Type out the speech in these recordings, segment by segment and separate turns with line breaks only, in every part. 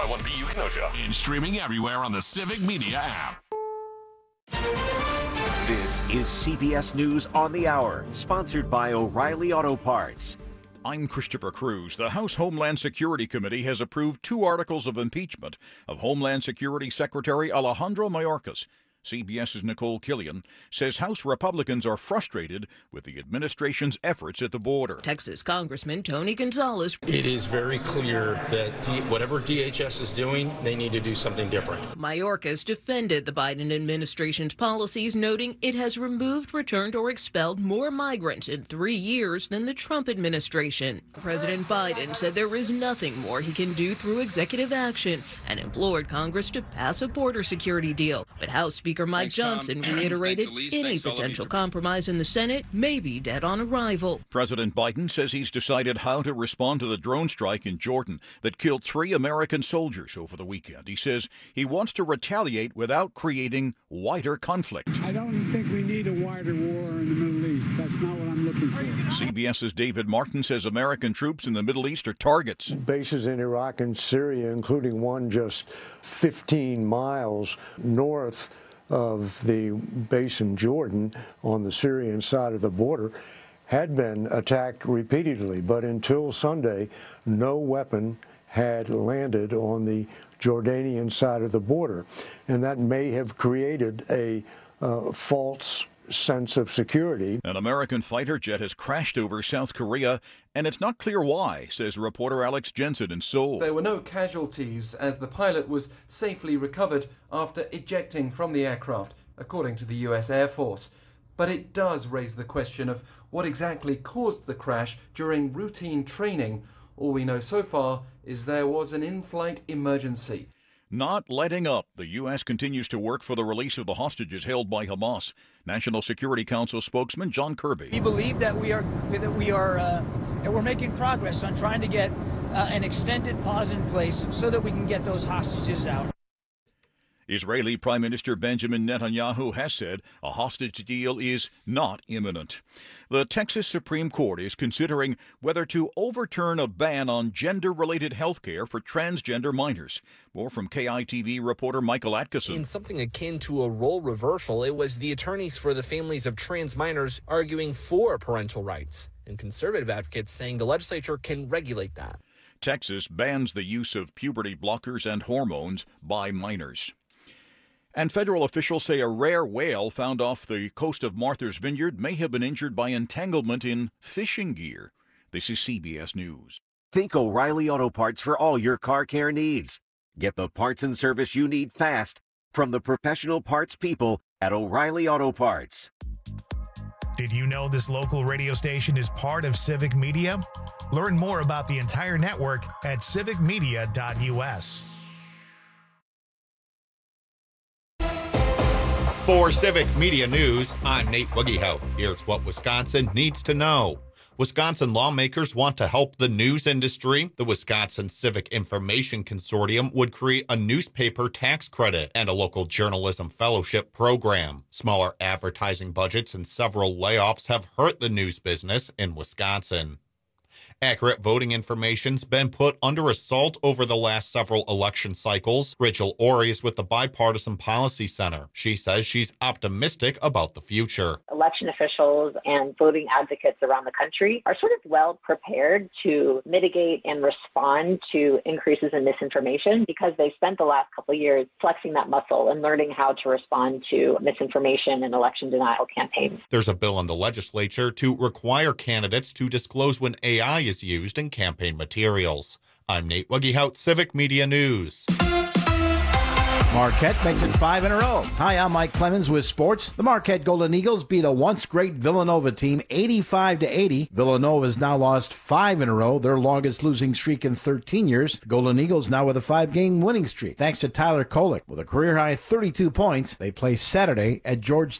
KW1BU Kenosha. And streaming everywhere on the Civic Media app.
This is CBS News on the Hour, sponsored by O'Reilly Auto Parts.
I'm Christopher Cruz. The House Homeland Security Committee has approved 2 articles of impeachment of Homeland Security Secretary Alejandro Mayorkas. CBS's Nicole Killian says House Republicans are frustrated with the administration's efforts at the border.
Texas Congressman Tony Gonzalez.
It is very clear that whatever DHS is doing, they need to do something different.
Mayorkas defended the Biden administration's policies, noting it has removed, returned, or expelled more migrants in 3 years than the Trump administration. President Biden said there is nothing more he can do through executive action and implored Congress to pass a border security deal. But House Speaker Mike Johnson reiterated any potential compromise in the Senate may be dead on arrival.
President Biden says he's decided how to respond to the drone strike in Jordan that killed 3 American soldiers over the weekend. He says he wants to retaliate without creating wider conflict.
I don't think we need a wider war in the Middle East. That's not what I'm looking for.
CBS's David Martin says American troops in the Middle East are targets.
Bases in Iraq and Syria, including one just 15 miles north of the base in Jordan on the Syrian side of the border, had been attacked repeatedly. But until Sunday, no weapon had landed on the Jordanian side of the border. And that may have created a false sense of security.
An American fighter jet has crashed over South Korea, and it's not clear why, says reporter Alex Jensen in Seoul.
There were no casualties as the pilot was safely recovered after ejecting from the aircraft, according to the US Air Force. But it does raise the question of what exactly caused the crash during routine training. All we know so far is there was an in-flight emergency.
Not letting up, the U.S. continues to work for the release of the hostages held by Hamas. National Security Council spokesman John Kirby.
We believe that we're making progress on trying to get an extended pause in place so that we can get those hostages out.
Israeli Prime Minister Benjamin Netanyahu has said a hostage deal is not imminent. The Texas Supreme Court is considering whether to overturn a ban on gender-related health care for transgender minors. More from KITV reporter Michael Atkinson.
In something akin to a role reversal, it was the attorneys for the families of trans minors arguing for parental rights, and conservative advocates saying the legislature can regulate that.
Texas bans the use of puberty blockers and hormones by minors. And federal officials say a rare whale found off the coast of Martha's Vineyard may have been injured by entanglement in fishing gear. This is CBS News.
Think O'Reilly Auto Parts for all your car care needs. Get the parts and service you need fast from the professional parts people at O'Reilly Auto Parts.
Did you know this local radio station is part of Civic Media? Learn more about the entire network at civicmedia.us.
For Civic Media News, I'm Nate Wuggehout. Here's what Wisconsin needs to know. Wisconsin lawmakers want to help the news industry. The Wisconsin Civic Information Consortium would create a newspaper tax credit and a local journalism fellowship program. Smaller advertising budgets and several layoffs have hurt the news business in Wisconsin. Accurate voting information's been put under assault over the last several election cycles. Rachel Ori is with the Bipartisan Policy Center. She says she's optimistic about the future.
Election officials and voting advocates around the country are sort of well prepared to mitigate and respond to increases in misinformation because they spent the last couple of years flexing that muscle and learning how to respond to misinformation and election denial campaigns.
There's a bill in the legislature to require candidates to disclose when AI is used in campaign materials. I'm Nate Wuggehout, Civic Media News.
Marquette makes it 5 in a row. Hi, I'm Mike Clemens with sports. The Marquette Golden Eagles beat a once great Villanova team 85-80. Villanova has now lost 5 in a row, their longest losing streak in 13 years. The Golden Eagles now with a 5-game winning streak. Thanks to Tyler Kolek with a career-high 32 points. They play Saturday at Georgetown.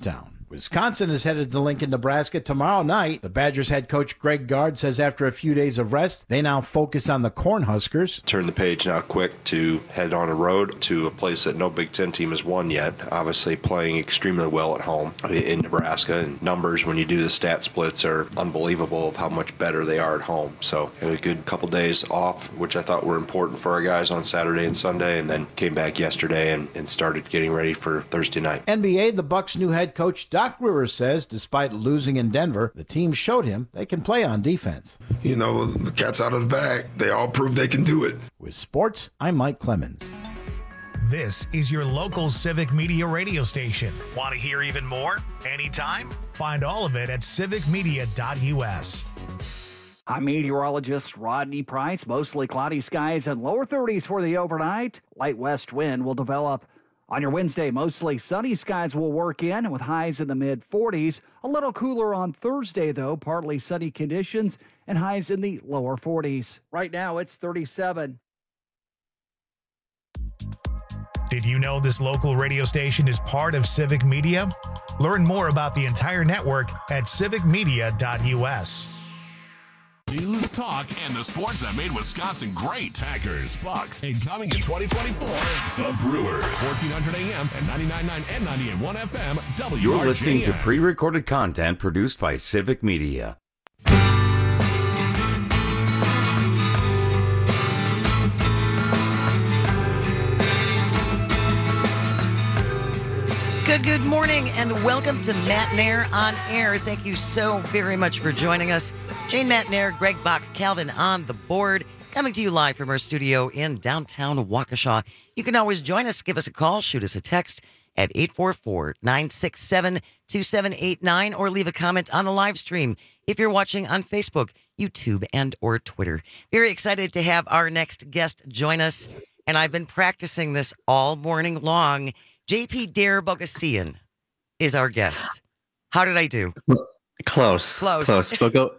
Wisconsin is headed to Lincoln, Nebraska tomorrow night. The Badgers head coach Greg Gard says after a few days of rest, they now focus on the Cornhuskers.
Turn the page now quick to head on a road to a place that no Big Ten team has won yet. Obviously playing extremely well at home in Nebraska. And numbers, when you do the stat splits, are unbelievable of how much better they are at home. So had a good couple days off, which I thought were important for our guys on Saturday and Sunday, and then came back yesterday and started getting ready for Thursday night.
NBA, the Bucks' new head coach Doc Rivers says despite losing in Denver, the team showed him they can play on defense.
You know, the cat's out of the bag. They all proved they can do it.
With sports, I'm Mike Clemens.
This is your local Civic Media radio station. Want to hear even more? Anytime? Find all of it at civicmedia.us.
I'm meteorologist Rodney Price. Mostly cloudy skies and lower 30s for the overnight. Light west wind will develop. On your Wednesday, mostly sunny skies will work in with highs in the mid-40s. A little cooler on Thursday, though, partly sunny conditions and highs in the lower 40s. Right now, it's 37.
Did you know this local radio station is part of Civic Media? Learn more about the entire network at civicmedia.us.
News, talk, and the sports that made Wisconsin great. Packers, Bucks, and coming in 2024, the Brewers. 1400 AM and 99.9 and 98.1 FM, WRJN.
You're listening to pre-recorded content produced by Civic Media.
Good morning, and welcome to Matt Nair on Air. Thank you so very much for joining us. Jane Matt Nair, Greg Bach, Calvin on the board, coming to you live from our studio in downtown Waukesha. You can always join us, give us a call, shoot us a text at 844-967-2789, or leave a comment on the live stream if you're watching on Facebook, YouTube, and or Twitter. Very excited to have our next guest join us, and I've been practicing this all morning long. JP Dare Bogosian is our guest. How did I do?
Close. Bogosian.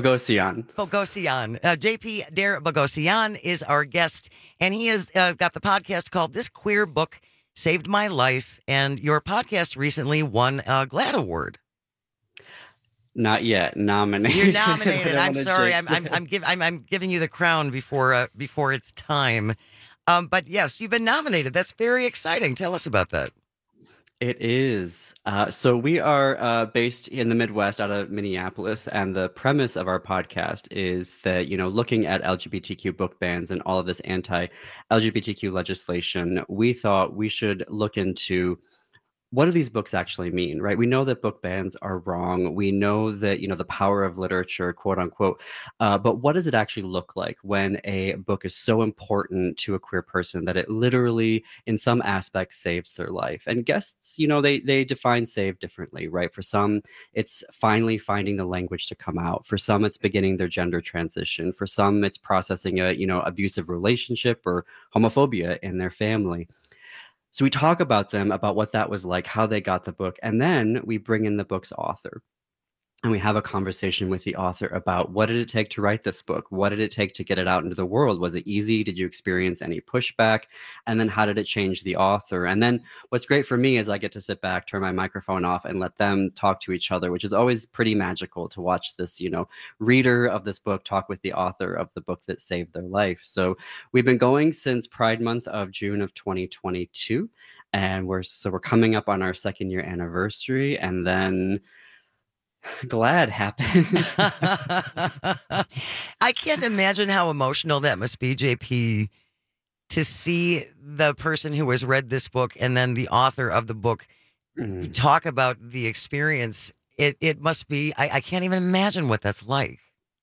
JP Dare Bogosian is our guest, and he has got the podcast called This Queer Book Saved My Life, and your podcast recently won a GLAAD Award.
Not yet. Nominated.
You're nominated. I'm sorry. I'm giving you the crown before it's time. But yes, you've been nominated. That's very exciting. Tell us about that.
It is. So we are based in the Midwest out of Minneapolis, and the premise of our podcast is that, looking at LGBTQ book bans and all of this anti-LGBTQ legislation, we thought we should look into what do these books actually mean, right? We know that book bans are wrong. We know that, the power of literature, quote unquote. But what does it actually look like when a book is so important to a queer person that it literally, in some aspects, saves their life? And guests, they define save differently, right? For some, it's finally finding the language to come out. For some, it's beginning their gender transition. For some, it's processing a, abusive relationship or homophobia in their family. So we talk about them, about what that was like, how they got the book, and then we bring in the book's author. And we have a conversation with the author about what did it take to write this book? What did it take to get it out into the world? Was it easy? Did you experience any pushback? And then how did it change the author? And then what's great for me is I get to sit back, turn my microphone off, and let them talk to each other, which is always pretty magical to watch this, reader of this book talk with the author of the book that saved their life. So we've been going since Pride Month of June of 2022. And we're coming up on our 2nd year anniversary. And then GLAAD happened.
I can't imagine how emotional that must be, JP, to see the person who has read this book and then the author of the book talk about the experience. It must be, I can't even imagine what that's like.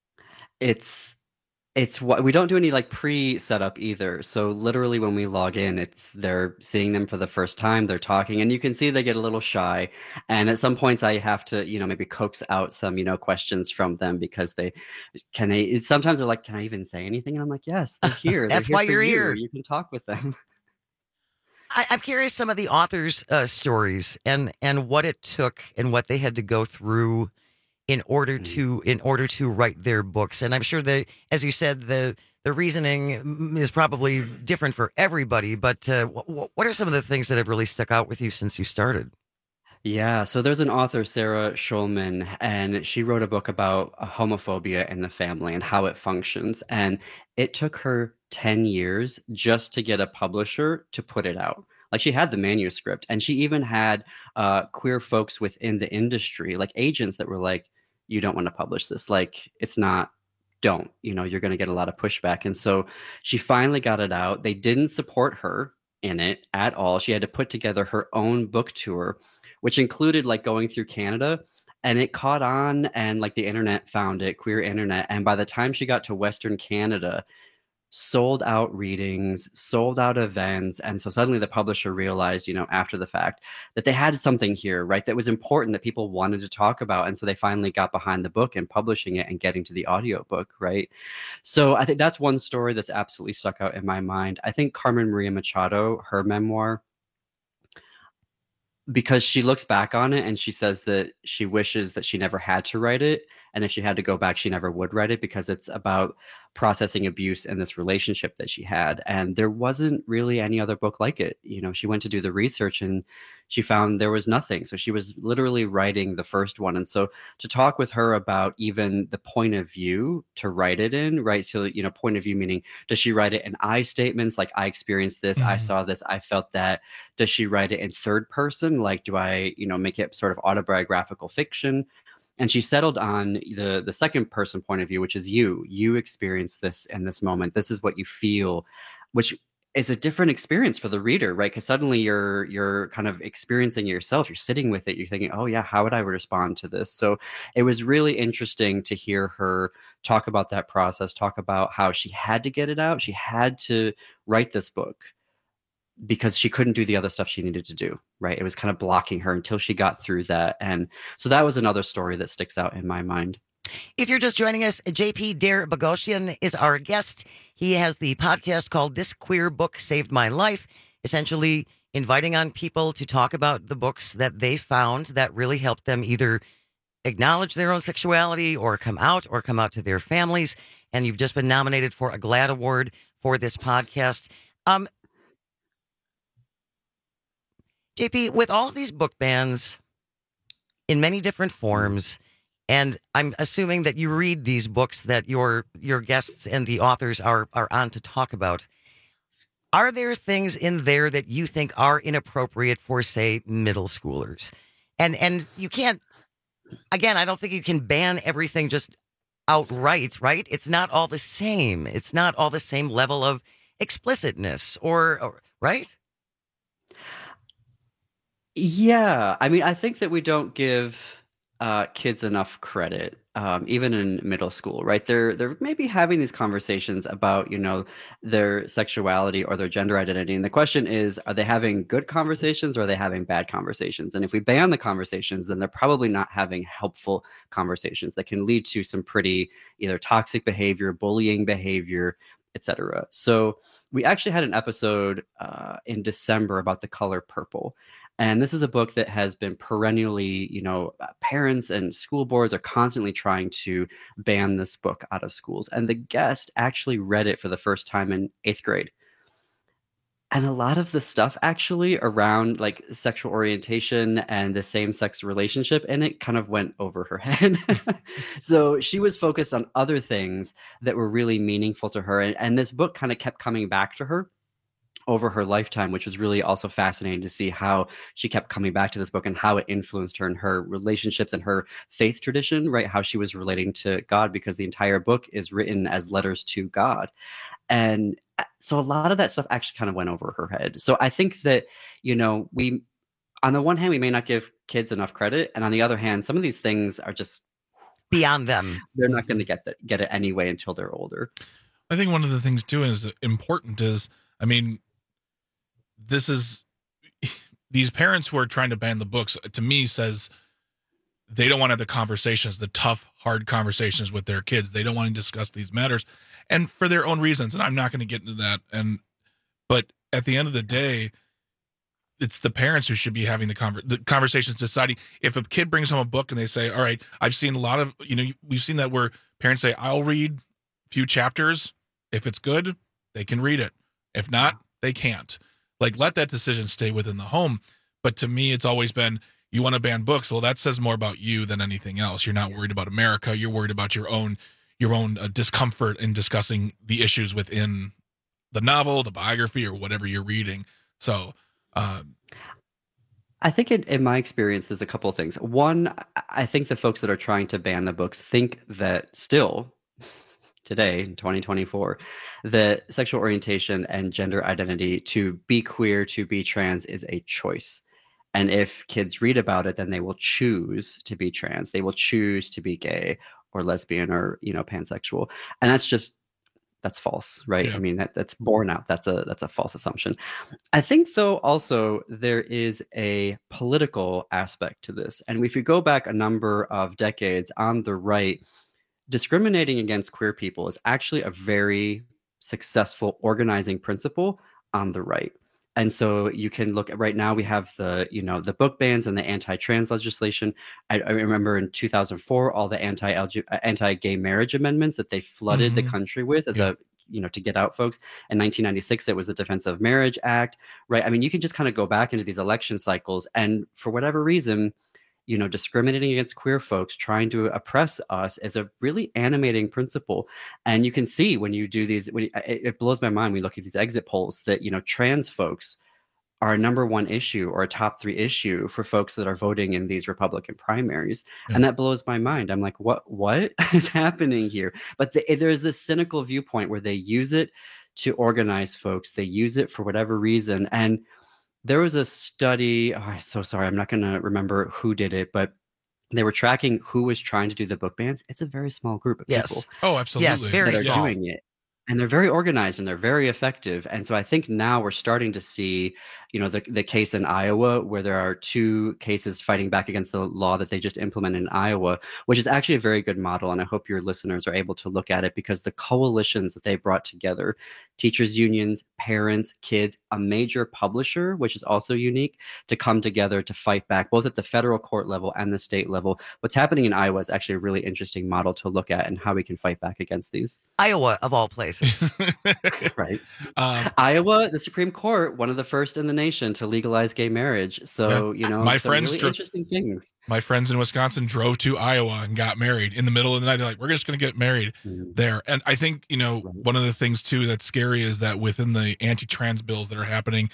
It's what we don't do any pre-setup either. So literally when we log in, they're seeing them for the first time, they're talking, and you can see they get a little shy. And at some points I have to, maybe coax out some, questions from them because sometimes they're like, can I even say anything? And I'm like, yes, they're here.
That's why you're here.
You can talk with them.
I'm curious some of the authors' stories and what it took and what they had to go through in order to write their books. And I'm sure that, as you said, the reasoning is probably different for everybody, but what are some of the things that have really stuck out with you since you started?
Yeah, so there's an author, Sarah Schulman, and she wrote a book about homophobia in the family and how it functions. And it took her 10 years just to get a publisher to put it out. Like she had the manuscript, and she even had queer folks within the industry, like agents that were like, you don't want to publish this. Like, it's not, don't, you're going to get a lot of pushback. And so she finally got it out. They didn't support her in it at all. She had to put together her own book tour, which included like going through Canada, and it caught on, and like the internet found it, queer internet. And by the time she got to Western Canada, sold out readings, sold out events. And so suddenly the publisher realized, after the fact, that they had something here, right, that was important, that people wanted to talk about. And so they finally got behind the book and publishing it and getting to the audiobook, right? So I think that's one story that's absolutely stuck out in my mind. I think Carmen Maria Machado, her memoir, because she looks back on it and she says that she wishes that she never had to write it. And if she had to go back, she never would write it, because it's about processing abuse in this relationship that she had. And there wasn't really any other book like it. She went to do the research and she found there was nothing. So she was literally writing the first one. And so to talk with her about even the point of view to write it in, right? So, point of view, meaning, does she write it in I statements? Like, I experienced this, I saw this, I felt that. Does she write it in third person? Like, do I, make it sort of autobiographical fiction? And she settled on the second person point of view, which is you experienced this in this moment. This is what you feel, which is a different experience for the reader, right? Because suddenly you're kind of experiencing it yourself. You're sitting with it. You're thinking, oh yeah, how would I respond to this? So it was really interesting to hear her talk about that process, talk about how she had to get it out. She had to write this book because she couldn't do the other stuff she needed to do, right? It was kind of blocking her until she got through that. And so that was another story that sticks out in my mind.
If you're just joining us, JP Dare Boghossian is our guest. He has the podcast called This Queer Book Saved My Life, essentially inviting on people to talk about the books that they found that really helped them either acknowledge their own sexuality or come out to their families. And you've just been nominated for a GLAAD Award for this podcast. JP, with all of these book bans in many different forms, and I'm assuming that you read these books that your guests and the authors are on to talk about, are there things in there that you think are inappropriate for, say, middle schoolers? And you can't, again, I don't think you can ban everything just outright, right? It's not all the same. It's not all the same level of explicitness or right?
Yeah, I mean, I think that we don't give kids enough credit, even in middle school, right? They're maybe having these conversations about, their sexuality or their gender identity. And the question is, are they having good conversations or are they having bad conversations? And if we ban the conversations, then they're probably not having helpful conversations that can lead to some pretty either toxic behavior, bullying behavior, etc. So we actually had an episode in December about The Color Purple. And this is a book that has been perennially, parents and school boards are constantly trying to ban this book out of schools. And the guest actually read it for the first time in 8th grade. And a lot of the stuff actually around like sexual orientation and the same-sex relationship, and it kind of went over her head. So she was focused on other things that were really meaningful to her. And this book kind of kept coming back to her over her lifetime, which was really also fascinating to see how she kept coming back to this book and how it influenced her in her relationships and her faith tradition, right? How she was relating to God, because the entire book is written as letters to God. And so a lot of that stuff actually kind of went over her head. So I think that, we, on the one hand, we may not give kids enough credit. And on the other hand, some of these things are just
beyond them.
They're not going to get it anyway until they're older.
I think one of the things too is important is, these parents who are trying to ban the books, to me, says they don't want to have the conversations, the tough, hard conversations with their kids. They don't want to discuss these matters, and for their own reasons. And I'm not going to get into that. But at the end of the day, it's the parents who should be having the conversations, deciding if a kid brings home a book and they say, all right, I've seen a lot of, we've seen that where parents say, I'll read a few chapters. If it's good, they can read it. If not, they can't. Like, let that decision stay within the home. But to me, it's always been, you want to ban books. Well, that says more about you than anything else. You're not worried about America. You're worried about your own discomfort in discussing the issues within the novel, the biography, or whatever you're reading. So
I think in my experience, there's a couple of things. One, I think the folks that are trying to ban the books think that still today in 2024, that sexual orientation and gender identity, to be queer, to be trans, is a choice. And if kids read about it, then they will choose to be trans. They will choose to be gay or lesbian or, pansexual. And that's false, right? Yeah. I mean, that's borne out. That's a false assumption. I think, though, also there is a political aspect to this. And if you go back a number of decades on the right, discriminating against queer people is actually a very successful organizing principle on the right. And so you can look at right now, we have the book bans and the anti-trans legislation. I remember in 2004, all the anti-gay marriage amendments that they flooded the country with as to get out folks. In 1996, it was the Defense of Marriage Act, right? I mean, you can just kind of go back into these election cycles, and for whatever reason, discriminating against queer folks, trying to oppress us is a really animating principle. And you can see when you do these, it blows my mind when you look at these exit polls that, trans folks are a number one issue or a top 3 issue for folks that are voting in these Republican primaries. Yeah. And that blows my mind. I'm like, what is happening here? But there's this cynical viewpoint where they use it to organize folks. They use it for whatever reason. And there was a study, I'm so sorry, I'm not going to remember who did it, but they were tracking who was trying to do the book bans. It's a very small group of people.
Oh, absolutely.
Yes, very small.
Doing it. And they're very organized and they're very effective. And so I think now we're starting to see, the case in Iowa where there are 2 cases fighting back against the law that they just implemented in Iowa, which is actually a very good model. And I hope your listeners are able to look at it, because the coalitions that they brought together, teachers unions, parents, kids, a major publisher, which is also unique, to come together to fight back both at the federal court level and the state level. What's happening in Iowa is actually a really interesting model to look at and how we can fight back against these.
Iowa, of all places.
Right. Iowa, the Supreme Court, one of the first in the nation to legalize gay marriage. So,
my friends
really interesting things.
My friends in Wisconsin drove to Iowa and got married in the middle of the night. They're like, we're just going to get married there. And I think, one of the things too that's scary is that within the anti-trans bills that are happening,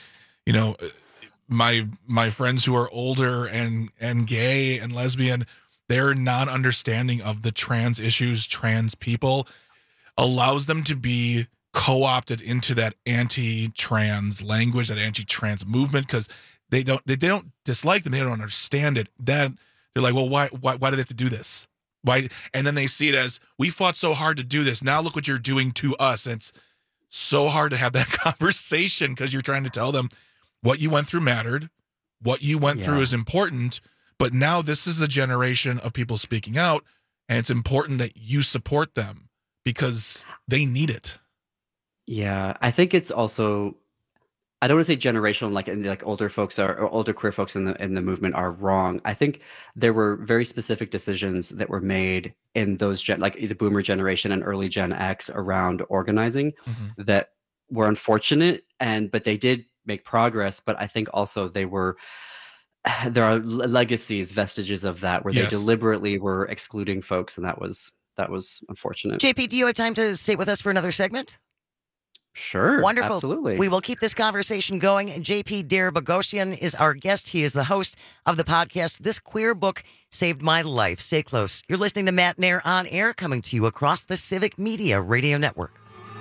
my friends who are older and gay and lesbian, their non-understanding of the trans issues, trans people, allows them to be co-opted into that anti-trans language, that anti-trans movement, because they don't dislike them, they don't understand it. Then they're like, well, why do they have to do this? Why? And then they see it as, we fought so hard to do this, now look what you're doing to us. And it's so hard to have that conversation, because you're trying to tell them what you went through mattered, what you went through is important, but now this is a generation of people speaking out, and it's important that you support them because they need it.
Yeah, I think it's also, I don't want to say generational, like older folks or older queer folks in the movement are wrong. I think there were very specific decisions that were made in those like the Boomer generation and early Gen X around organizing that were unfortunate, but they did make progress. But I think also there are legacies, vestiges of that, where they deliberately were excluding folks, and that was unfortunate.
JP, do you have time to stay with us for another segment?
Sure.
Wonderful.
Absolutely.
We will keep this conversation going. JP Deripaghosian is our guest. He is the host of the podcast, This Queer Book Saved My Life. Stay close. You're listening to Matt Nair on Air, coming to you across the Civic Media Radio Network.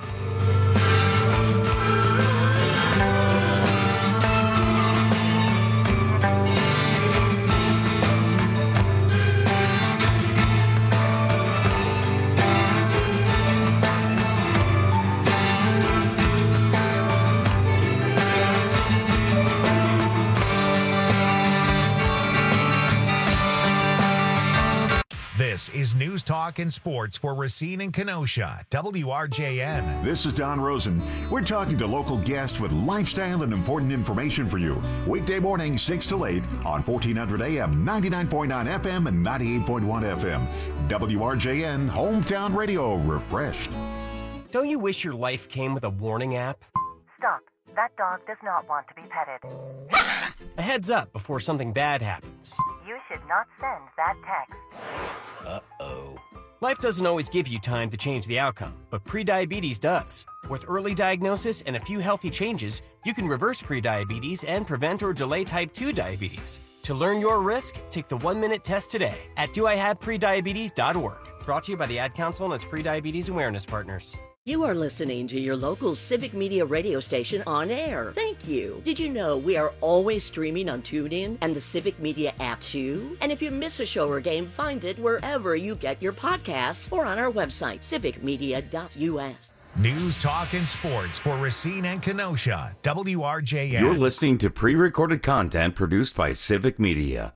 This is News Talk and Sports for Racine and Kenosha, WRJN.
This is Don Rosen. We're talking to local guests with lifestyle and important information for you. Weekday morning, 6 to 8 on 1400 AM, 99.9 FM, and 98.1 FM. WRJN, Hometown Radio, refreshed.
Don't you wish your life came with a warning app?
Stop.
That dog does not want to be petted.
A heads up before something bad happens.
You should not send that text.
Uh-oh. Life doesn't always give you time to change the outcome, but prediabetes does. With early diagnosis and a few healthy changes, you can reverse prediabetes and prevent or delay type 2 diabetes. To learn your risk, take the 1-minute test today at doihaveprediabetes.org. Brought to you by the Ad Council and its prediabetes awareness partners.
You are listening to your local Civic Media radio station on air. Thank you. Did you know we are always streaming on TuneIn and the Civic Media app too? And if you miss a show or game, find it wherever you get your podcasts or on our website, civicmedia.us.
News, talk, and sports for Racine and Kenosha. WRJN.
You're listening to pre-recorded content produced by Civic Media.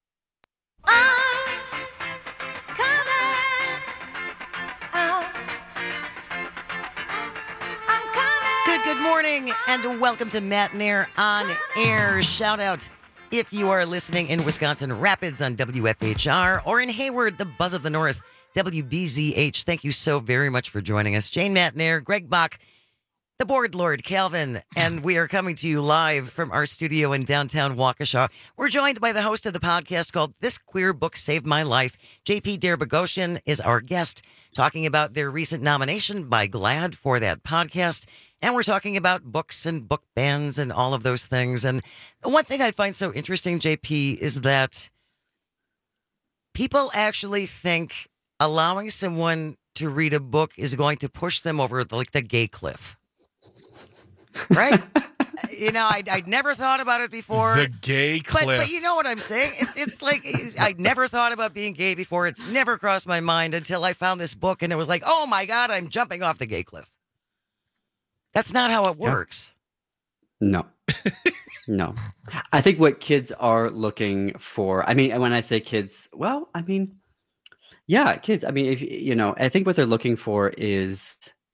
Good morning, and welcome to Matt Nair on Air. Shout out if you are listening in Wisconsin Rapids on WFHR or in Hayward, the Buzz of the North, WBZH. Thank you so very much for joining us. Jane Matt Nair, Greg Bach, the board lord, Calvin, and we are coming to you live from our studio in downtown Waukesha. We're joined by the host of the podcast called This Queer Book Saved My Life. JP Dare Boghossian is our guest, talking about their recent nomination by GLAAD for that podcast. And we're talking about books and book bans and all of those things. And the one thing I find so interesting, JP, is that people actually think allowing someone to read a book is going to push them over the gay cliff. Right? I'd never thought about it before.
The gay cliff.
But you know what I'm saying? It's like I'd never thought about being gay before. It's never crossed my mind until I found this book and it was like, oh my God, I'm jumping off the gay cliff. That's not how it works.
No. No. I think what kids are looking for, when I say kids, kids. I think what they're looking for is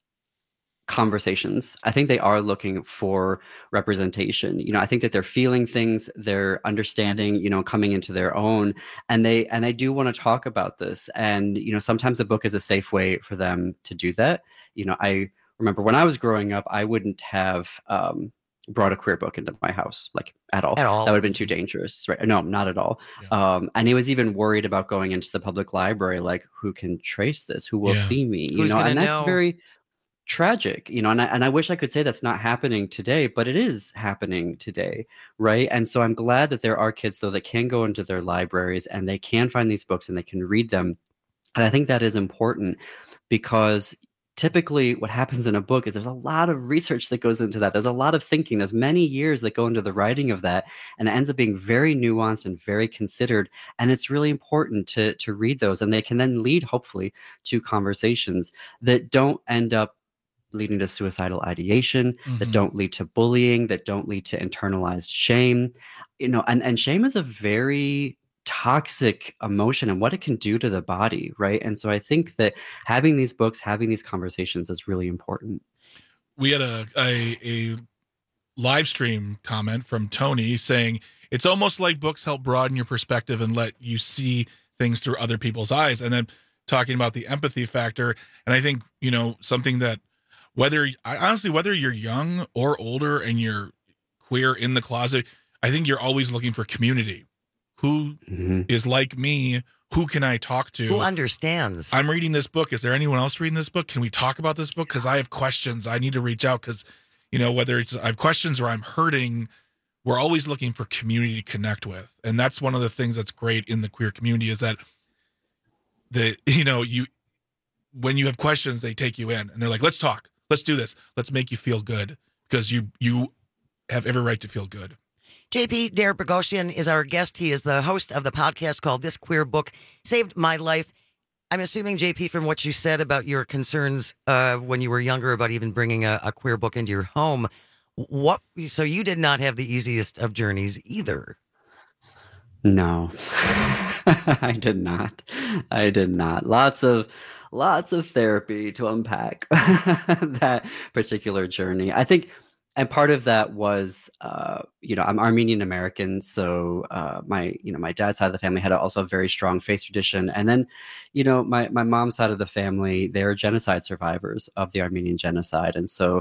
conversations. I think they are looking for representation. I think that they're feeling things, they're understanding, coming into their own, and they do want to talk about this. And, sometimes a book is a safe way for them to do that. I remember when I was growing up, I wouldn't have brought a queer book into my house, at all. That would have been too dangerous, right? No, not at all. Yeah. And he was even worried about going into the public library, who can trace this? Who will see me? And that's very tragic, and I wish I could say that's not happening today, but it is happening today, right? And so I'm glad that there are kids, though, that can go into their libraries and they can find these books and they can read them. And I think that is important because typically what happens in a book is there's a lot of research that goes into that. There's a lot of thinking. There's many years that go into the writing of that. And it ends up being very nuanced and very considered. And it's really important to read those. And they can then lead, hopefully, to conversations that don't end up leading to suicidal ideation, that don't lead to bullying, that don't lead to internalized shame. And shame is a very toxic emotion and what it can do to the body, right? And so I think that having these books, having these conversations is really important.
We had a live stream comment from Tony saying, it's almost like books help broaden your perspective and let you see things through other people's eyes. And then talking about the empathy factor. And I think, something that whether you're young or older and you're queer in the closet, I think you're always looking for community. Who is like me? Who can I talk to?
Who understands?
I'm reading this book. Is there anyone else reading this book? Can we talk about this book? Because I have questions. I need to reach out because, whether it's I have questions or I'm hurting, we're always looking for community to connect with. And that's one of the things that's great in the queer community is that when you have questions, they take you in and they're like, let's talk. Let's do this. Let's make you feel good because you have every right to feel good.
JP Dare Boghossian is our guest. He is the host of the podcast called This Queer Book Saved My Life. I'm assuming, JP, from what you said about your concerns when you were younger about even bringing a queer book into your home, so you did not have the easiest of journeys either.
No, I did not. Lots of therapy to unpack that particular journey. I think. And part of that was, I'm Armenian American, so my dad's side of the family had also a very strong faith tradition. And then, my mom's side of the family, they're genocide survivors of the Armenian genocide. And so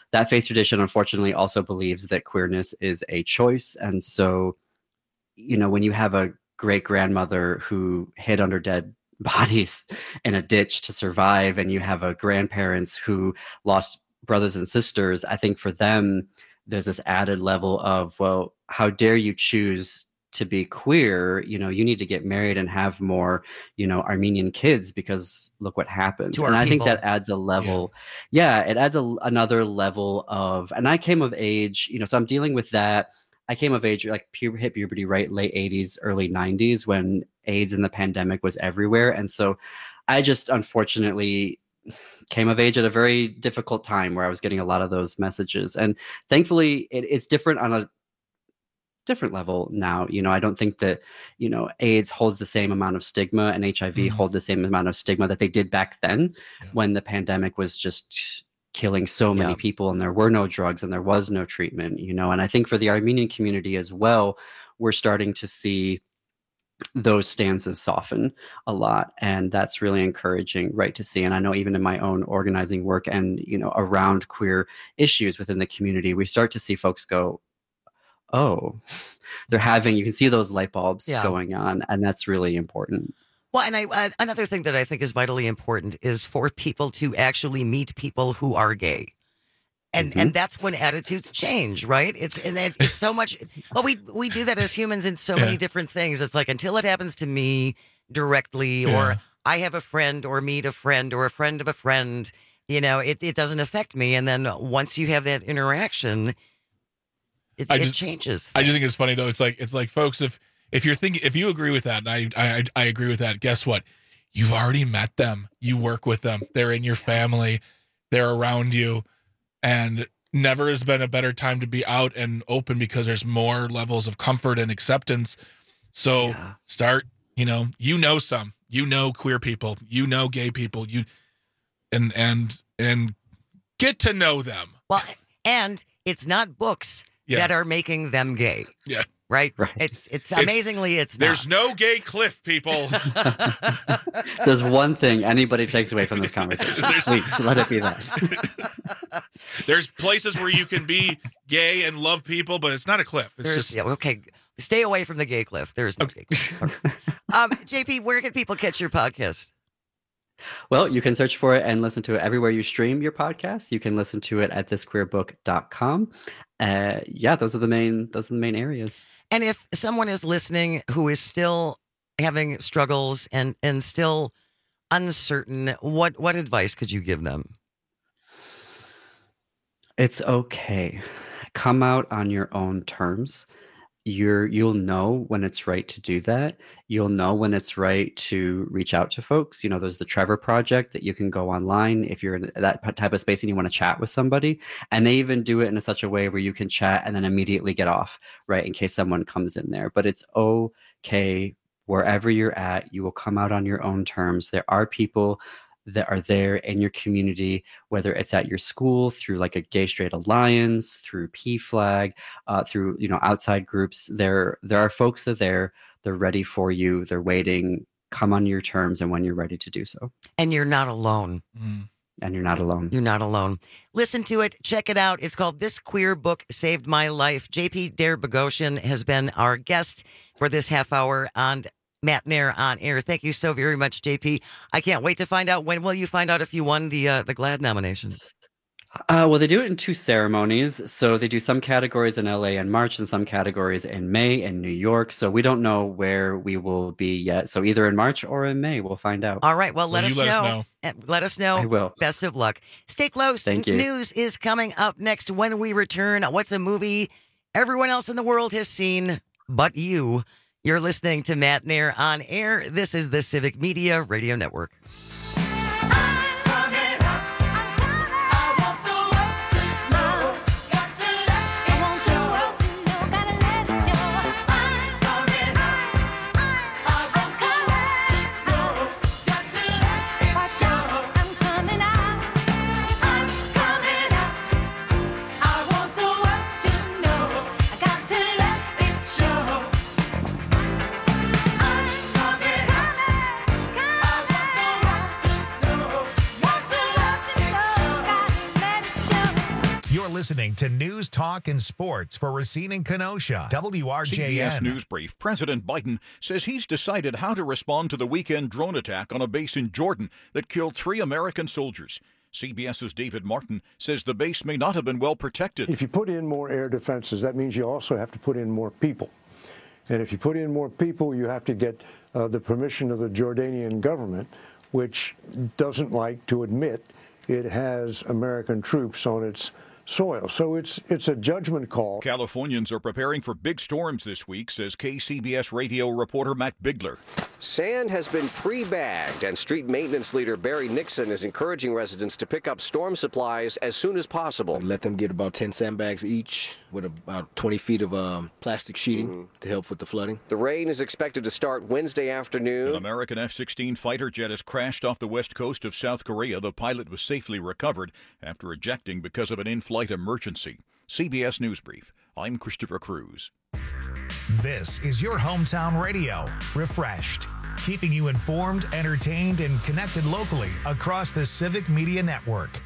that faith tradition, unfortunately, also believes that queerness is a choice. And so, when you have a great grandmother who hid under dead bodies in a ditch to survive, and you have a grandparents who lost brothers and sisters, I think for them, there's this added level of, well, how dare you choose to be queer? You need to get married and have more, Armenian kids, because look what happened. And I think that adds a level. Yeah, it adds another level of, and I came of age, so I'm dealing with that. I came of age, like hit puberty, right? Late 80s, early 90s, when AIDS and the pandemic was everywhere. And so I just unfortunately came of age at a very difficult time where I was getting a lot of those messages. And thankfully it's different on a different level now. I don't think that, AIDS holds the same amount of stigma and HIV hold the same amount of stigma that they did back then when the pandemic was just killing so many people and there were no drugs and there was no treatment, and I think for the Armenian community as well, we're starting to see those stances soften a lot, and that's really encouraging, right, to see. And I know even in my own organizing work and around queer issues within the community, we start to see folks go, oh, you can see those light bulbs going on, and that's really important.
Well, and another thing that I think is vitally important is for people to actually meet people who are gay. And and that's when attitudes change, right? It's so much. Well, we do that as humans in so many different things. It's like, until it happens to me directly, or I have a friend or meet a friend or a friend of a friend, it doesn't affect me. And then once you have that interaction, it changes.
I just think it's funny though. It's like folks, if you agree with that, and I agree with that, guess what? You've already met them. You work with them. They're in your family. They're around you. And never has been a better time to be out and open, because there's more levels of comfort and acceptance. So start, some, queer people, gay people, and get to know them.
Well, and it's not books that are making them gay.
Yeah.
Right? It's amazingly, it's not.
There's no gay cliff, people.
There's one thing anybody takes away from this conversation. Please let it be that.
There's places where you can be gay and love people, but it's not a cliff. It's
okay. Stay away from the gay cliff. There's no gay cliff. JP, where can people catch your podcast?
Well, you can search for it and listen to it everywhere you stream your podcast. You can listen to it at thisqueerbook.com. Those are the main areas.
And if someone is listening who is still having struggles and still uncertain, what advice could you give them?
It's okay. Come out on your own terms. You'll know when it's right to do that. You'll know when it's right to reach out to folks. There's the Trevor Project that you can go online if you're in that type of space and you want to chat with somebody. And they even do it in such a way where you can chat and then immediately get off, right, in case someone comes in there. But it's okay wherever you're at. You will come out on your own terms. There are people that are there in your community, whether it's at your school, through like a Gay Straight Alliance, through PFLAG, through outside groups. There are folks that they're ready for you. They're waiting. Come on your terms and when you're ready to do so.
And you're not alone.
And you're not alone.
You're not alone. Listen to it. Check it out. It's called This Queer Book Saved My Life. JP Dare Boghossian has been our guest for this half hour on Matt Nair on Air. Thank you so very much, JP. I can't wait to find out. When will you find out if you won the GLAAD nomination?
Well, they do it in 2 ceremonies. So they do some categories in LA in March and some categories in May in New York. So we don't know where we will be yet. So either in March or in May, we'll find out.
All right. Well, let us know. Let us know.
I will.
Best of luck. Stay close.
Thank you.
News is coming up next when we return. What's a movie everyone else in the world has seen but you? You're listening to Matt Nair on Air. This is the Civic Media Radio Network.
listening to News, Talk, and Sports for Racine and Kenosha. WRJN.
CBS News Brief. President Biden says he's decided how to respond to the weekend drone attack on a base in Jordan that killed 3 American soldiers. CBS's David Martin says the base may not have been well protected.
If you put in more air defenses, that means you also have to put in more people. And if you put in more people, you have to get the permission of the Jordanian government, which doesn't like to admit it has American troops on its soil. So it's a judgment call.
Californians are preparing for big storms this week, says KCBS radio reporter Matt Bigler.
Sand has been pre-bagged, and street maintenance leader Barry Nixon is encouraging residents to pick up storm supplies as soon as possible.
Let them get about 10 sandbags each with about 20 feet of plastic sheeting to help with the flooding.
The rain is expected to start Wednesday afternoon.
An American F-16 fighter jet has crashed off the west coast of South Korea. The pilot was safely recovered after ejecting because of an in-flight emergency. CBS News Brief. I'm Christopher Cruz.
This is your hometown radio, Refreshed, keeping you informed, entertained, and connected locally across the Civic Media Network.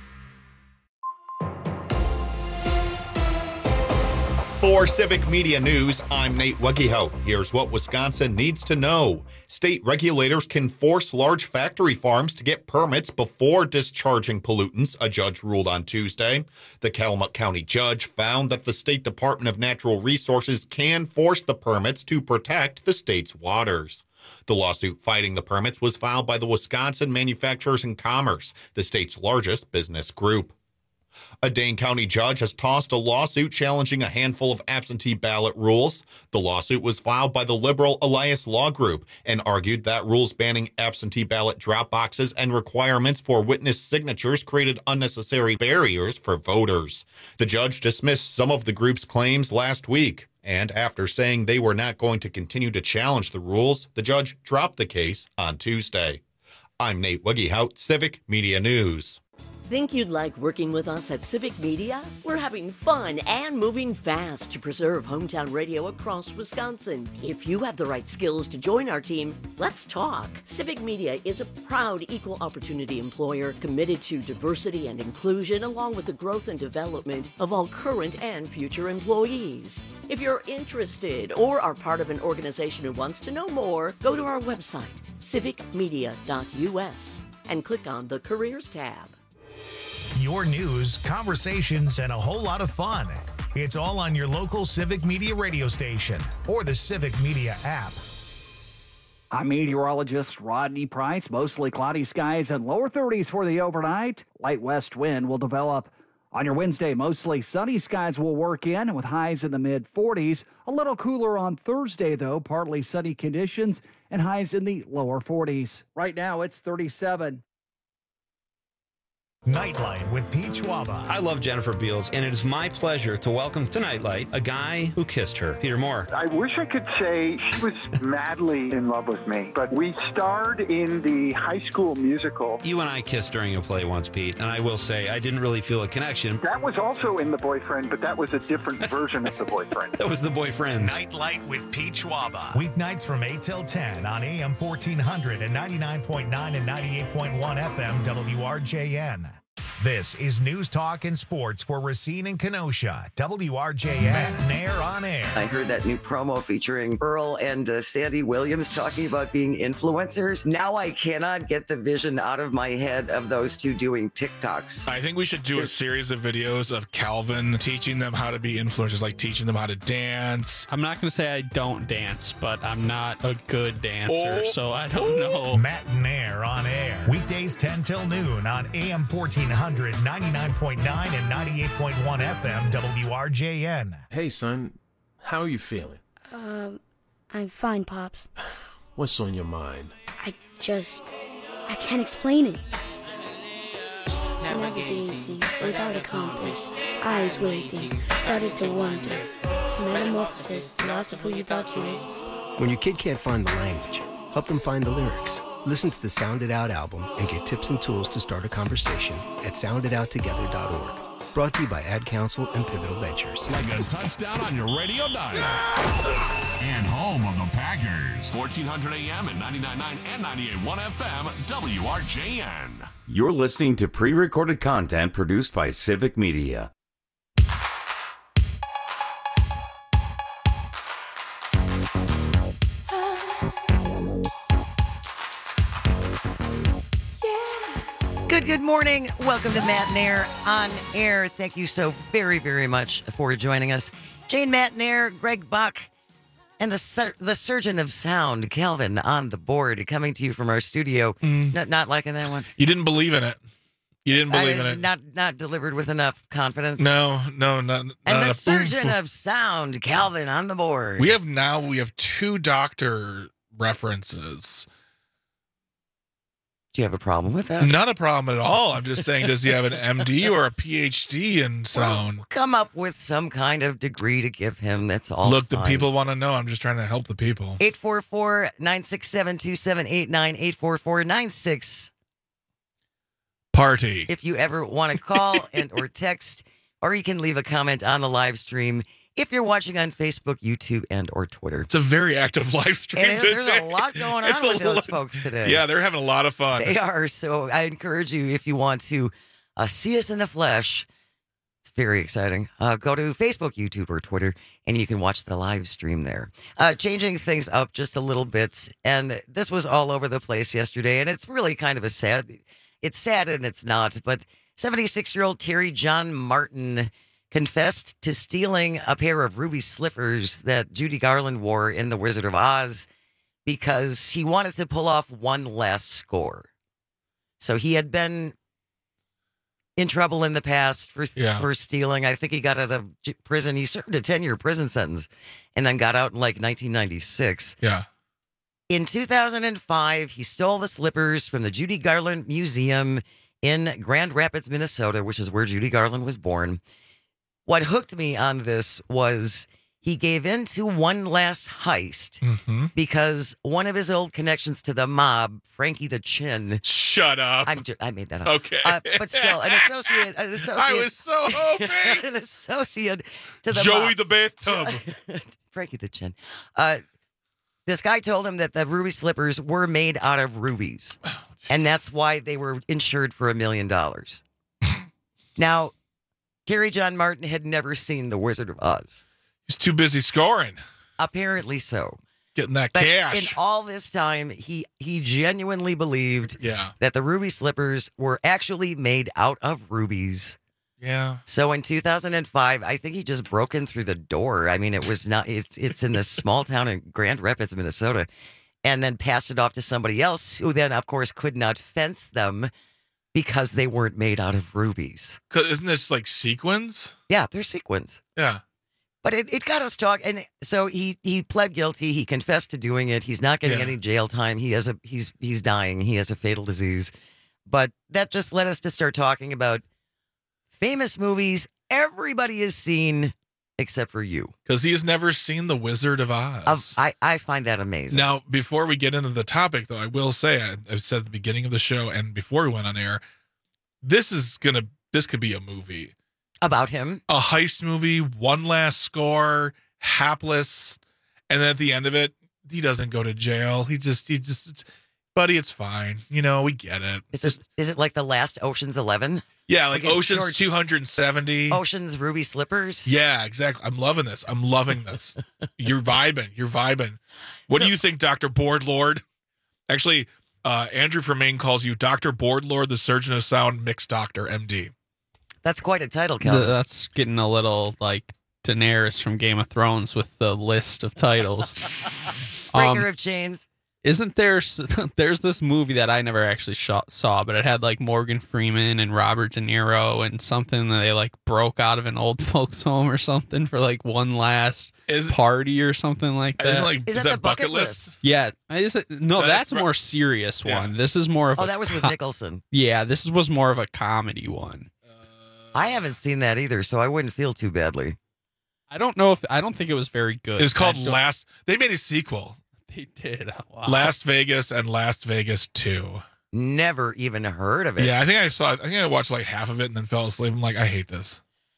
For Civic Media News, I'm Nate Wegehout. Here's what Wisconsin needs to know. State regulators can force large factory farms to get permits before discharging pollutants, a judge ruled on Tuesday. The Calumet County judge found that the State Department of Natural Resources can force the permits to protect the state's waters. The lawsuit fighting the permits was filed by the Wisconsin Manufacturers and Commerce, the state's largest business group. A Dane County judge has tossed a lawsuit challenging a handful of absentee ballot rules. The lawsuit was filed by the liberal Elias Law Group and argued that rules banning absentee ballot drop boxes and requirements for witness signatures created unnecessary barriers for voters. The judge dismissed some of the group's claims last week, and after saying they were not going to continue to challenge the rules, the judge dropped the case on Tuesday. I'm Nate Wegehout, Civic Media News.
Think you'd like working with us at Civic Media? We're having fun and moving fast to preserve hometown radio across Wisconsin. If you have the right skills to join our team, let's talk. Civic Media is a proud equal opportunity employer committed to diversity and inclusion along with the growth and development of all current and future employees. If you're interested or are part of an organization who wants to know more, go to our website, civicmedia.us, and click on the Careers tab.
Your news, conversations, and a whole lot of fun. It's all on your local Civic Media radio station or the Civic Media app.
I'm meteorologist Rodney Price. Mostly cloudy skies and lower 30s for the overnight. Light west wind will develop on your Wednesday. Mostly sunny skies will work in with highs in the mid-40s. A little cooler on Thursday, though. Partly sunny conditions and highs in the lower 40s. Right now, it's 37.
Nightlight with Pete Schwaba.
I love Jennifer Beals, and it is my pleasure to welcome to Nightlight a guy who kissed her, Peter Moore.
I wish I could say she was madly in love with me, but we starred in the High School Musical.
You and I kissed during a play once, Pete, and I will say I didn't really feel a connection.
That was also in The Boyfriend, but that was a different version of The Boyfriend.
That was The Boyfriends.
Nightlight with Pete Schwaba. Weeknights from 8 till 10 on AM 1400 and 99.9 and 98.1 FM WRJN. This is News, Talk, and Sports for Racine and Kenosha. WRJN, Nair on Air.
I heard that new promo featuring Earl and Sandy Williams talking about being influencers. Now I cannot get the vision out of my head of those two doing TikToks.
I think we should do a series of videos of Calvin teaching them how to be influencers, like teaching them how to dance.
I'm not going to say I don't dance, but I'm not a good dancer, so I don't know.
Matt and Nair on Air. Weekdays 10 till noon on AM 1400. 99.9 and 98.1 FM WRJN.
Hey, son. How are you feeling?
I'm fine, Pops.
What's on your mind?
I can't explain it. Navigating without a compass, eyes waiting, started to wonder. Metamorphosis, loss of who you thought you was.
When your kid can't find the language, help them find the lyrics. Listen to the Sound It Out album and get tips and tools to start a conversation at sounditouttogether.org. Brought to you by Ad Council and Pivotal Ventures.
Like a touchdown on your radio dial. And home of the Packers. 1400 AM and 99.9 and 98.1 FM WRJN.
You're listening to pre-recorded content produced by Civic Media.
Good morning. Welcome to Matt and Air on Air. Thank you so very, very much for joining us. Jane Matt and Air, Greg Buck, and the surgeon of sound, Calvin, on the board, coming to you from our studio. Not liking that one.
You didn't believe in it. You didn't believe in it.
Not delivered with enough confidence.
No, not.
And the surgeon of sound, Calvin, on the board.
We have two doctor references.
Do you have a problem with that?
Not a problem at all. I'm just saying, does he have an MD or a PhD in sound?
Well, come up with some kind of degree to give him. That's all.
Look, the people want to know. I'm just trying to help the people.
844-967-2789, 844-96.
Party.
If you ever want to call and or text, or you can leave a comment on the live stream if you're watching on Facebook, YouTube, and or Twitter.
It's a very active live stream today.
There's a lot going on with those folks today.
Yeah, they're having a lot of fun.
They are. So I encourage you, if you want to see us in the flesh, it's very exciting. Go to Facebook, YouTube, or Twitter, and you can watch the live stream there. Changing things up just a little bit, and this was all over the place yesterday, and it's really kind of it's sad and it's not, but 76-year-old Terry John Martin confessed to stealing a pair of ruby slippers that Judy Garland wore in The Wizard of Oz because he wanted to pull off one last score. So he had been in trouble in the past for stealing. I think he got out of prison. He served a 10-year prison sentence and then got out in like 1996.
Yeah.
In 2005, he stole the slippers from the Judy Garland Museum in Grand Rapids, Minnesota, which is where Judy Garland was born. What hooked me on this was he gave in to one last heist because one of his old connections to the mob, Frankie the Chin.
Shut up.
I made that up.
Okay.
But still, an associate.
I was so hoping.
An associate to the
Joey
mob.
the bathtub.
Frankie the Chin. This guy told him that the ruby slippers were made out of rubies, and that's why they were insured for $1 million. Now, Terry John Martin had never seen The Wizard of Oz.
He's too busy scoring.
Apparently so.
Getting that
But
cash.
in all this time, he genuinely believed that the ruby slippers were actually made out of rubies.
Yeah.
So in 2005, I think he just broke in through the door. I mean, it was not. It's in this small town in Grand Rapids, Minnesota, and then passed it off to somebody else, who then, of course, could not fence them because they weren't made out of rubies.
Isn't this like sequins?
Yeah, they're sequins.
Yeah.
But it got us talking, and so he pled guilty. He confessed to doing it. He's not getting any jail time. He's dying. He has a fatal disease. But that just led us to start talking about famous movies everybody has seen except for you.
Because he's never seen The Wizard of Oz.
I find that amazing.
Now, before we get into the topic, though, I will say, I said at the beginning of the show and before we went on air, this could be a movie.
About him?
A heist movie, one last score, hapless, and then at the end of it, he doesn't go to jail. He just buddy, it's fine. You know, we get it.
Is it like the last Ocean's 11?
Yeah, like Ocean's 270.
Ocean's Ruby Slippers?
Yeah, exactly. I'm loving this. You're vibing. What do you think, Dr. Boardlord? Actually, Andrew from Maine calls you Dr. Boardlord, the surgeon of sound, mixed doctor, MD.
That's quite a title, Calvin.
That's getting a little like Daenerys from Game of Thrones with the list of titles.
Breaker of chains.
Isn't there's this movie that I never actually saw, but it had like Morgan Freeman and Robert De Niro and something that they like broke out of an old folks home or something for like one last party or something like that.
Is that the bucket list?
Yeah. That's a more serious one. This is more of
that was with Nicholson.
Yeah, this was more of a comedy one.
I haven't seen that either, so I wouldn't feel too badly.
I don't think it was very good.
It's called Last. They made a sequel.
They did. Wow.
Last Vegas and Last Vegas 2.
Never even heard of it.
Yeah, I think I watched like half of it and then fell asleep. I'm like, I hate this.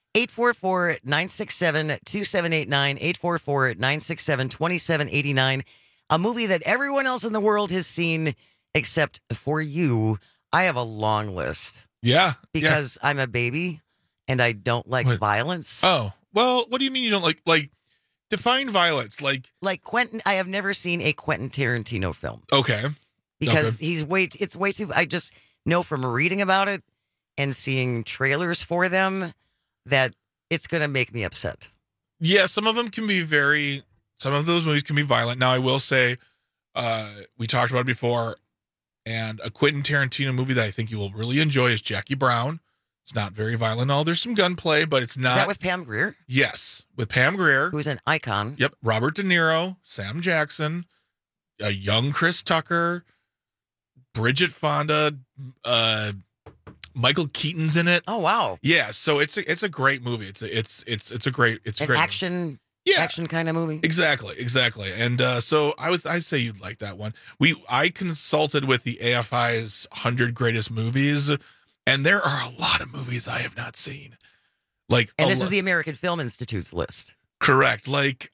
844-967-2789, 844-967-2789. A movie that everyone else in the world has seen except for you. I have a long list.
Yeah.
Because I'm a baby and I don't like violence.
Oh, well, what do you mean you don't like define violence? Like
Quentin, I have never seen a Quentin Tarantino film.
Okay.
Because it's way too, know from reading about it and seeing trailers for them that it's going to make me upset.
Yeah, some of those movies can be violent. Now, I will say, we talked about it before, and a Quentin Tarantino movie that I think you will really enjoy is Jackie Brown. It's not very violent at all. There's some gunplay, but it's not.
Is that with Pam Grier?
Yes, with Pam Grier.
Who's an icon.
Yep, Robert De Niro, Sam Jackson, a young Chris Tucker, Bridget Fonda, Michael Keaton's in it.
Oh wow!
Yeah, so it's a great movie. It's a great
action action kind of movie.
Exactly. And so I'd say you'd like that one. I consulted with the AFI's 100 greatest movies, and there are a lot of movies I have not seen.
And this is the American Film Institute's list.
Correct. Like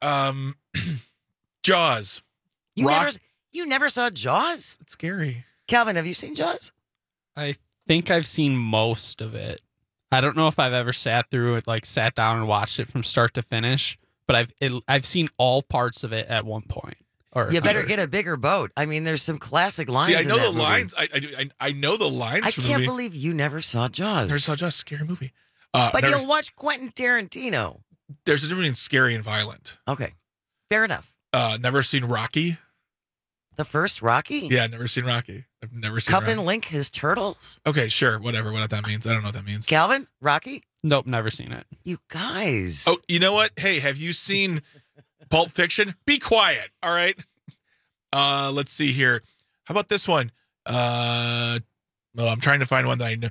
Jaws.
You never saw Jaws?
It's scary.
Calvin, have you seen Jaws?
I think I've seen most of it. I don't know if I've ever sat through it, like sat down and watched it from start to finish, but I've seen all parts of it at one point.
You better get a bigger boat. I mean, there's some classic lines.
See, I know the
movie.
lines. I know the lines.
I
from the
can't
movie.
believe you never saw Jaws.
Never saw Jaws. Scary movie.
But you'll watch Quentin Tarantino.
There's a difference between scary and violent.
Okay, fair enough.
Never seen Rocky.
The first Rocky?
Yeah, never seen Rocky. I've never seen
Cuff
Rocky.
and Link his turtles?
Okay, sure. Whatever. What that means. I don't know what that means.
Calvin? Rocky?
Nope, never seen it.
You guys.
Oh, you know what? Hey, have you seen Pulp Fiction? Be quiet. All right. Let's see here. How about this one? I'm trying to find one that I know.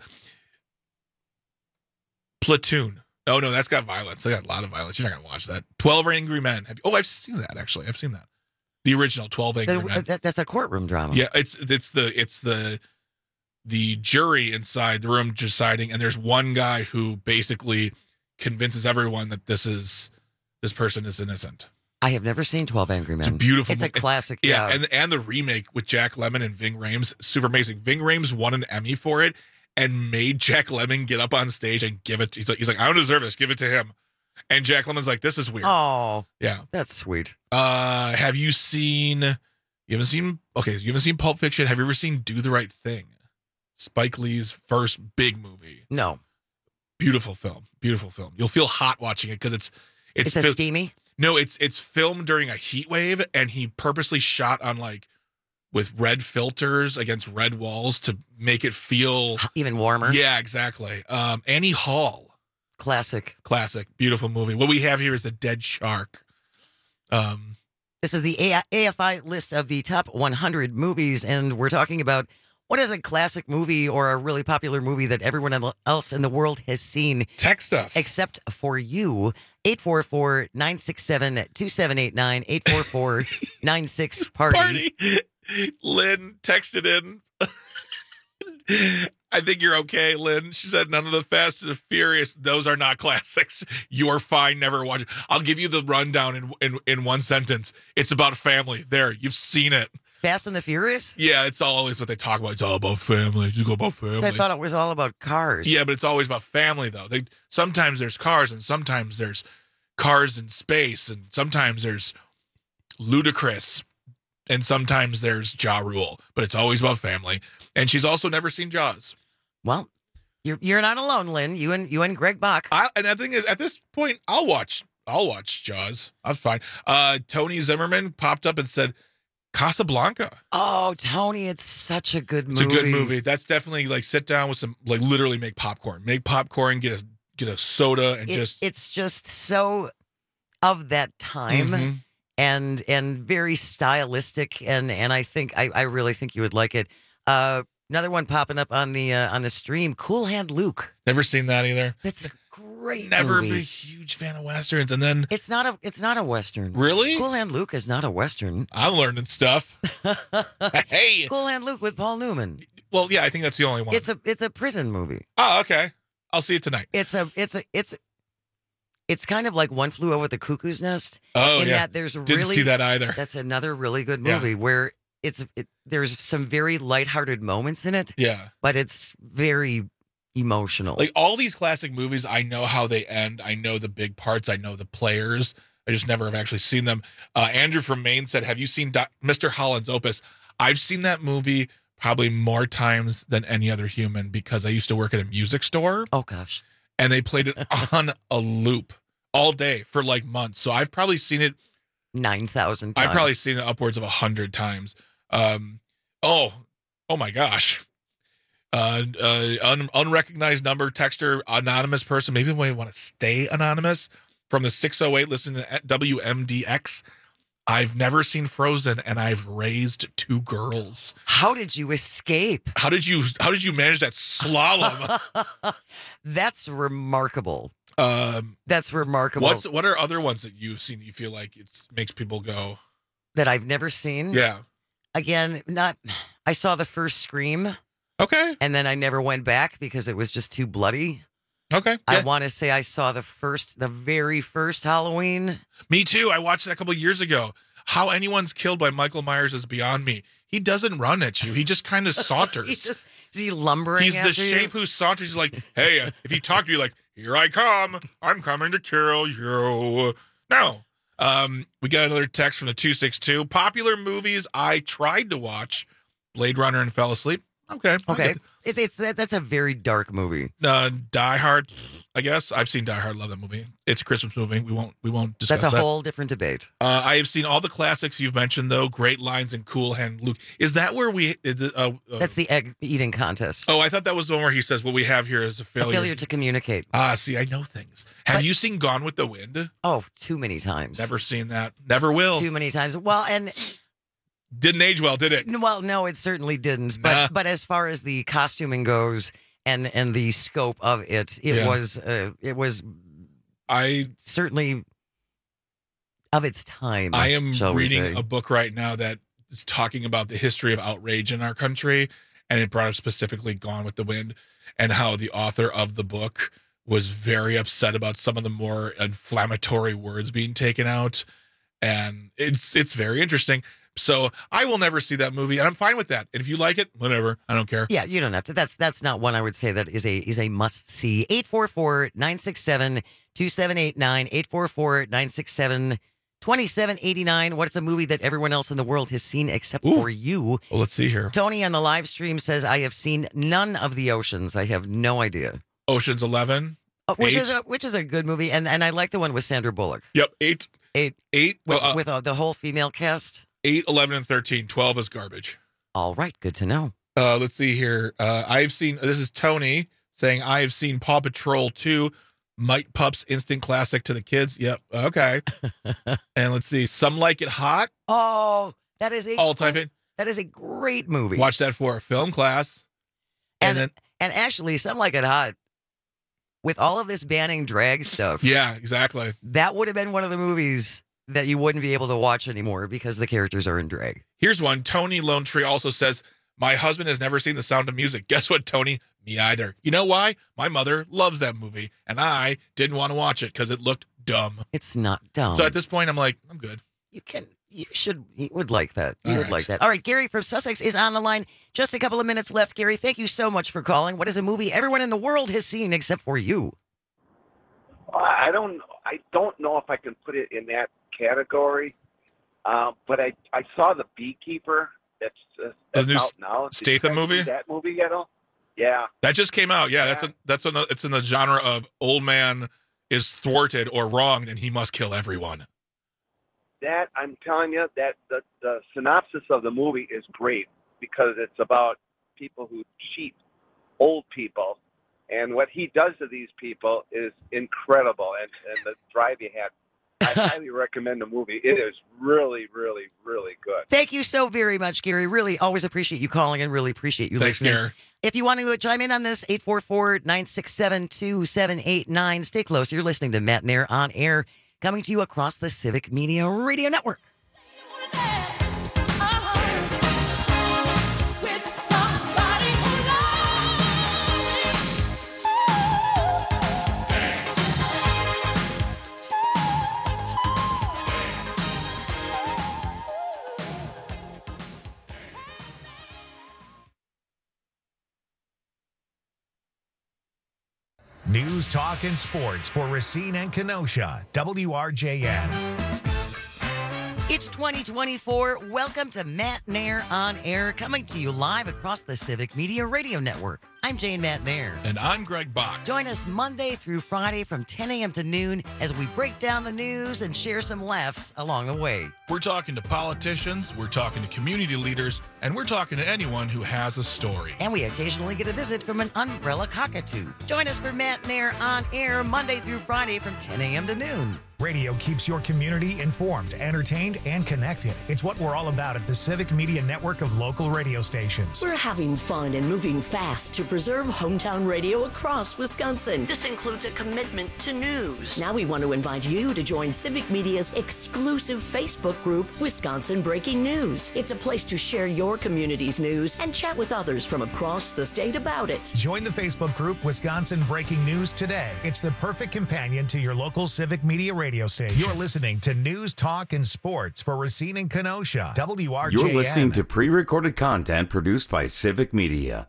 Platoon. Oh, no, that's got violence. They got a lot of violence. You're not going to watch that. 12 Angry Men. I've seen that, actually. I've seen that. The original 12 Angry Men.
That's a courtroom drama.
Yeah, it's the jury inside the room deciding, and there's one guy who basically convinces everyone that this person is innocent.
I have never seen 12 Angry Men.
It's a beautiful
It's a classic.
Yeah, and the remake with Jack Lemmon and Ving Rhames, super amazing. Ving Rhames won an Emmy for it and made Jack Lemmon get up on stage and give it. He's like, I don't deserve this. Give it to him. And Jack Lemmon's like, this is weird.
Oh,
yeah,
that's sweet.
Have you seen? You haven't seen Pulp Fiction. Have you ever seen Do the Right Thing? Spike Lee's first big movie.
No.
Beautiful film. You'll feel hot watching it because it's
a steamy.
No, it's filmed during a heat wave, and he purposely shot on with red filters against red walls to make it feel
even warmer.
Yeah, exactly. Annie Hall.
Classic.
Beautiful movie. What we have here is a dead shark.
This is the AFI list of the top 100 movies, and we're talking about what is a classic movie or a really popular movie that everyone else in the world has seen.
Text us.
Except for you. 844-967-2789. 844-96-PARTY.
Lynn texted in. I think you're okay, Lynn. She said, none of the Fast and the Furious. Those are not classics. You're fine. Never watch it. I'll give you the rundown in one sentence. It's about family. There, you've seen it.
Fast and the Furious?
Yeah, it's always what they talk about. It's all about family. You go about family.
I thought it was all about cars.
Yeah, but it's always about family, though. Sometimes there's cars, and sometimes there's cars in space, and sometimes there's Ludacris, and sometimes there's Ja Rule. But it's always about family. And she's also never seen Jaws.
Well, you're not alone, Lynn. You and Greg Bach.
And the thing is, at this point, I'll watch Jaws. I'm fine. Tony Zimmerman popped up and said, Casablanca.
Oh, Tony, it's such a good movie.
It's a good movie. That's definitely sit down with some literally make popcorn, get a soda, and
it's just so of that time, and very stylistic, and I think I really think you would like it. Another one popping up on the stream, Cool Hand Luke.
Never seen that either.
That's a great
Never
movie.
been a huge fan of westerns, and then
it's not a western.
Really?
Cool Hand Luke is not a western.
I'm learning stuff. Hey,
Cool Hand Luke with Paul Newman.
Well, yeah, I think that's the only one.
It's a prison movie.
Oh, okay. I'll see it tonight.
It's kind of like One Flew Over the Cuckoo's Nest.
Oh,
in
yeah.
that there's
Didn't see that either.
That's another really good movie where there's some very lighthearted moments in it.
Yeah.
But it's very emotional.
Like all these classic movies, I know how they end. I know the big parts. I know the players. I just never have actually seen them. Andrew from Maine said, have you seen Mr. Holland's Opus? I've seen that movie probably more times than any other human because I used to work at a music store.
Oh, gosh.
And they played it on a loop all day for like months. So I've probably seen it
9,000 times.
I've probably seen it upwards of 100 times. Oh my gosh. Unrecognized number, texter, anonymous person. Maybe we want to stay anonymous from the 608 listening to WMDX. I've never seen Frozen, and I've raised 2 girls.
How did you escape?
How did you manage that slalom?
That's remarkable. That's remarkable.
What are other ones that you've seen that you feel like it makes people go?
That I've never seen?
Yeah.
Again, I saw the first Scream.
Okay.
And then I never went back because it was just too bloody.
Okay. Yeah.
I want to say I saw the very first Halloween.
Me too. I watched that a couple of years ago. How anyone's killed by Michael Myers is beyond me. He doesn't run at you. He just kind of saunters.
Is he lumbering
He's
after
the shape who saunters. He's like, hey, if he talked to you like, here I come. I'm coming to kill you. No. We got another text from the 262. Popular movies I tried to watch. Blade Runner and fell asleep. Okay.
That's a very dark movie.
Die Hard, I guess. I've seen Die Hard. Love that movie. It's a Christmas movie. We won't discuss that.
That's a whole different debate.
I have seen all the classics you've mentioned, though. Great Lines and Cool Hand Luke. Is that where we...
That's the egg eating contest.
Oh, I thought that was the one where he says, what we have here is a failure.
A failure to communicate.
See, I know things. Have you seen Gone with the Wind?
Oh, too many times.
Never seen that. Never will.
Too many times. Well, and...
Didn't age well, did it?
Well, no, it certainly didn't. But as far as the costuming goes and the scope of it, it was certainly of its time.
I am reading a book right now that is talking about the history of outrage in our country, and it brought up specifically Gone with the Wind and how the author of the book was very upset about some of the more inflammatory words being taken out, and it's very interesting. So I will never see that movie, and I'm fine with that. And if you like it, whatever. I don't care.
Yeah, you don't have to. That's not one I would say that is a must see. 844-967-2789. 844-967-2789. What's a movie that everyone else in the world has seen except for you?
Well, let's see here.
Tony on the live stream says, I have seen none of the Oceans. I have no idea.
Ocean's 11.
Which is a good movie, and I like the one with Sandra Bullock.
Yep, 8.
With the whole female cast.
8, 11, and 13. 12 is garbage.
All right, good to know.
Let's see here. This is Tony saying, I have seen Paw Patrol 2, Might Pups instant classic to the kids. Yep, okay. And let's see, Some Like It Hot.
Oh, that is
all-time.
That is a great movie.
Watch that for a film class.
And actually, Some Like It Hot, with all of this banning drag stuff.
Yeah, exactly.
That would have been one of the movies that you wouldn't be able to watch anymore because the characters are in drag.
Here's one. Tony Lone Tree also says, my husband has never seen The Sound of Music. Guess what, Tony? Me either. You know why? My mother loves that movie, and I didn't want to watch it because it looked dumb.
It's not dumb.
So at this point, I'm like, I'm good.
You would like that. You would like that. All right, Gary from Sussex is on the line. Just a couple of minutes left. Gary, thank you so much for calling. What is a movie everyone in the world has seen except for you?
I don't know if I can put it in that category, but I saw The Beekeeper. That's
new
out now.
Statham movie.
That movie yet? Yeah,
that just came out. Yeah, it's in the genre of old man is thwarted or wronged and he must kill everyone.
That I'm telling you, that the synopsis of the movie is great because it's about people who cheat old people, and what he does to these people is incredible. And the drive he had. I highly recommend the movie. It is really, really, really good.
Thank you so very much, Gary. Really always appreciate you calling and really appreciate you listening.
Gary.
If you want to chime in on this, 844-967-2789. Stay close. You're listening to Matt Nair on air, coming to you across the Civic Media Radio Network.
News, talk, and sports for Racine and Kenosha. WRJN.
It's 2024. Welcome to Matt Nair on Air, coming to you live across the Civic Media Radio Network. I'm Jane Matt Nair.
And I'm Greg Bach.
Join us Monday through Friday from 10 a.m. to noon as we break down the news and share some laughs along the way.
We're talking to politicians, we're talking to community leaders, and we're talking to anyone who has a story.
And we occasionally get a visit from an umbrella cockatoo. Join us for Matt Nair on Air Monday through Friday from 10 a.m. to noon.
Radio keeps your community informed, entertained, and connected. It's what we're all about at the Civic Media Network of local radio stations.
We're having fun and moving fast to preserve hometown radio across Wisconsin. This includes a commitment to news. Now we want to invite you to join Civic Media's exclusive Facebook group, Wisconsin Breaking News. It's a place to share your community's news and chat with others from across the state about it.
Join the Facebook group Wisconsin Breaking News today. It's the perfect companion to your local Civic Media radio station. You're listening to News, Talk, and Sports for Racine and Kenosha. WRJN.
You're listening to pre-recorded content produced by Civic Media.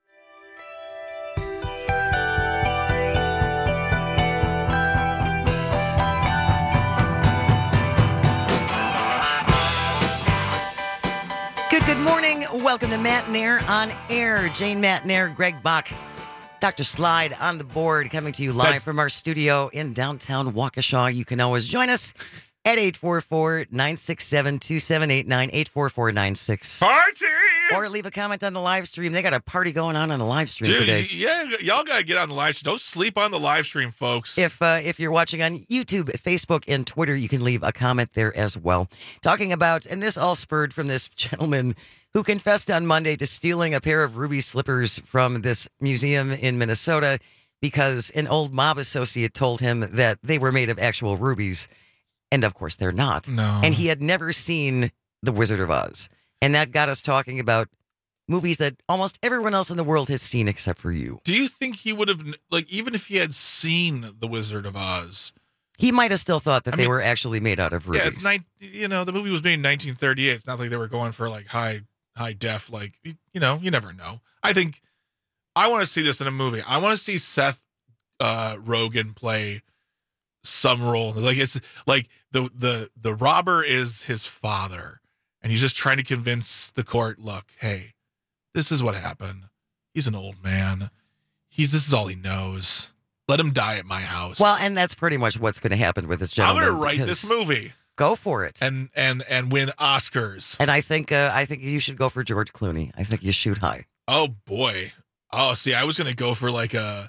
Good morning. Welcome to Matt Nair on Air. Jane Matt Nair, Greg Bach, Dr. Slide on the board, coming to you live from our studio in downtown Waukesha. You can always join us at 844-967-2789, 844-96.
Party!
Or leave a comment on the live stream. They got a party going on the live stream today.
Yeah, y'all got to get on the live stream. Don't sleep on the live stream, folks.
If you're watching on YouTube, Facebook, and Twitter, you can leave a comment there as well. Talking about, and this all spurred from this gentleman who confessed on Monday to stealing a pair of ruby slippers from this museum in Minnesota because an old mob associate told him that they were made of actual rubies. And of course, they're not.
No.
And he had never seen The Wizard of Oz. And that got us talking about movies that almost everyone else in the world has seen except for you.
Do you think he would have, like, even if he had seen The Wizard of Oz,
he might have still thought that they were actually made out of rubies?
Yeah, it's the movie was made in 1938. It's not like they were going for like high def, like, you never know. I think I want to see this in a movie. I want to see Seth Rogen play some role. Like, it's like the robber is his father, and he's just trying to convince the court, look, hey, this is what happened. He's an old man. This is all he knows. Let him die at my house.
Well, and that's pretty much what's going to happen with this gentleman.
I'm going to write this movie.
Go for it.
And win Oscars.
And I think you should go for George Clooney. I think you shoot high.
Oh boy. Oh, see, I was going to go for like older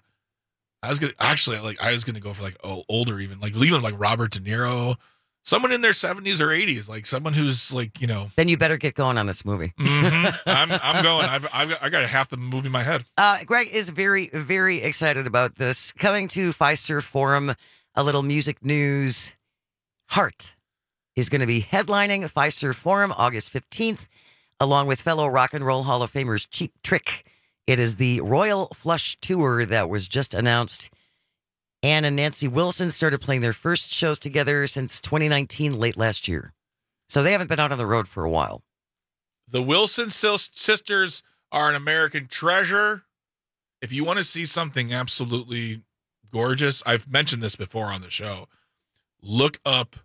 even, like even like Robert De Niro, someone in their 70s or 80s, like someone who's like,
Then you better get going on this movie.
Mm-hmm. I'm going. I got half the movie in my head.
Greg is very, very excited about this. Coming to Fiserv Forum, a little music news. Heart is going to be headlining Fiserv Forum August 15th, along with fellow Rock and Roll Hall of Famers Cheap Trick. It is the Royal Flush Tour that was just announced. Ann and Nancy Wilson started playing their first shows together since 2019, late last year. So they haven't been out on the road for a while.
The Wilson sisters are an American treasure. If you want to see something absolutely gorgeous, I've mentioned this before on the show, look up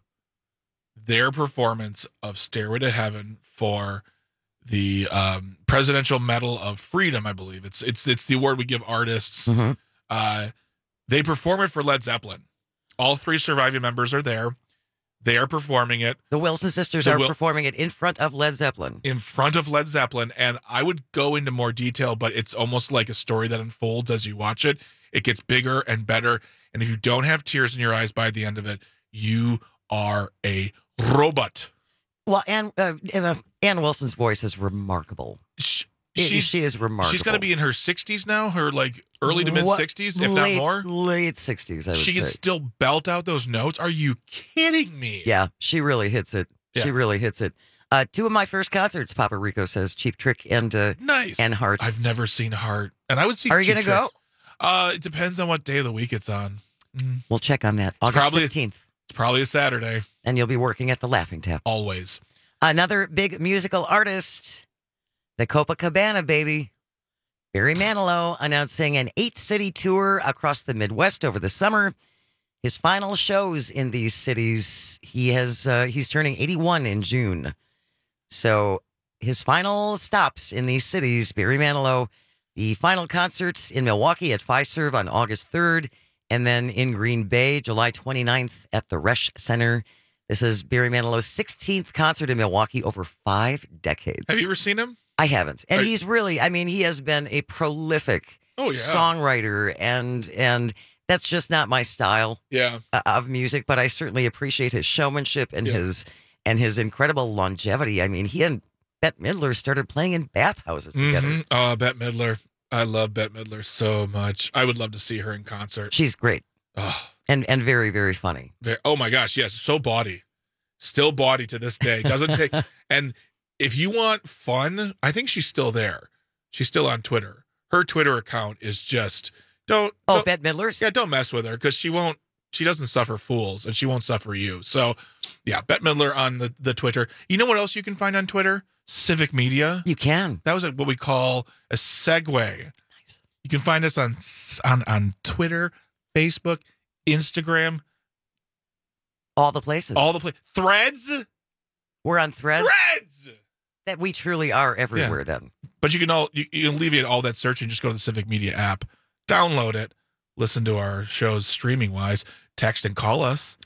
their performance of Stairway to Heaven for the Presidential Medal of Freedom, I believe. It's the award we give artists.
Mm-hmm.
They perform it for Led Zeppelin. All three surviving members are there. They are performing it.
The Wilson sisters are performing it in front of Led Zeppelin.
In front of Led Zeppelin. And I would go into more detail, but it's almost like a story that unfolds as you watch it. It gets bigger and better. And if you don't have tears in your eyes by the end of it, you are a robot.
Well, Ann Wilson's voice is remarkable. She is remarkable.
She's got to be in her 60s now, her like early to mid 60s, if not more.
Late 60s, I would say.
She can still belt out those notes. Are you kidding me?
Yeah, she really hits it. Yeah. She really hits it. Two of my first concerts, Papa Rico says, Cheap Trick and
nice.
And Heart.
I've never seen Heart, and I would see.
Are you going to go?
It depends on what day of the week it's on.
We'll check on that. August 15th.
It's probably a Saturday.
And you'll be working at the Laughing Tap.
Always.
Another big musical artist, the Copacabana baby, Barry Manilow, announcing an 8-city tour across the Midwest over the summer. his final shows in these cities. He's turning 81 in June. So his final stops in these cities, Barry Manilow, the final concerts in Milwaukee at Fiserv on August 3rd, and then in Green Bay, July 29th at the Resch Center. This is Barry Manilow's 16th concert in Milwaukee over 5 decades.
Have you ever seen him?
I haven't. And he's really, I mean, he has been a prolific songwriter, and that's just not my style of music, but I certainly appreciate his showmanship and his incredible longevity. I mean, he and Bette Midler started playing in bathhouses together.
Oh, Bette Midler. I love Bette Midler so much. I would love to see her in concert.
She's great.
Oh.
And very, very funny.
Oh my gosh, yes. So bawdy. Still bawdy to this day. Doesn't take and if you want fun, I think she's still there. She's still on Twitter. Her Twitter account is just don't
Bette Midler's?
Yeah, don't mess with her because she doesn't suffer fools and she won't suffer you. So yeah, Bette Midler on the Twitter. You know what else you can find on Twitter? Civic Media.
You can.
That was what we call a segue. Nice. You can find us on Twitter, Facebook, Instagram.
All the places.
Threads.
We're on Threads. That we truly are everywhere then.
But you can alleviate all that search and just go to the Civic Media app, download it, listen to our shows streaming wise, text and call us.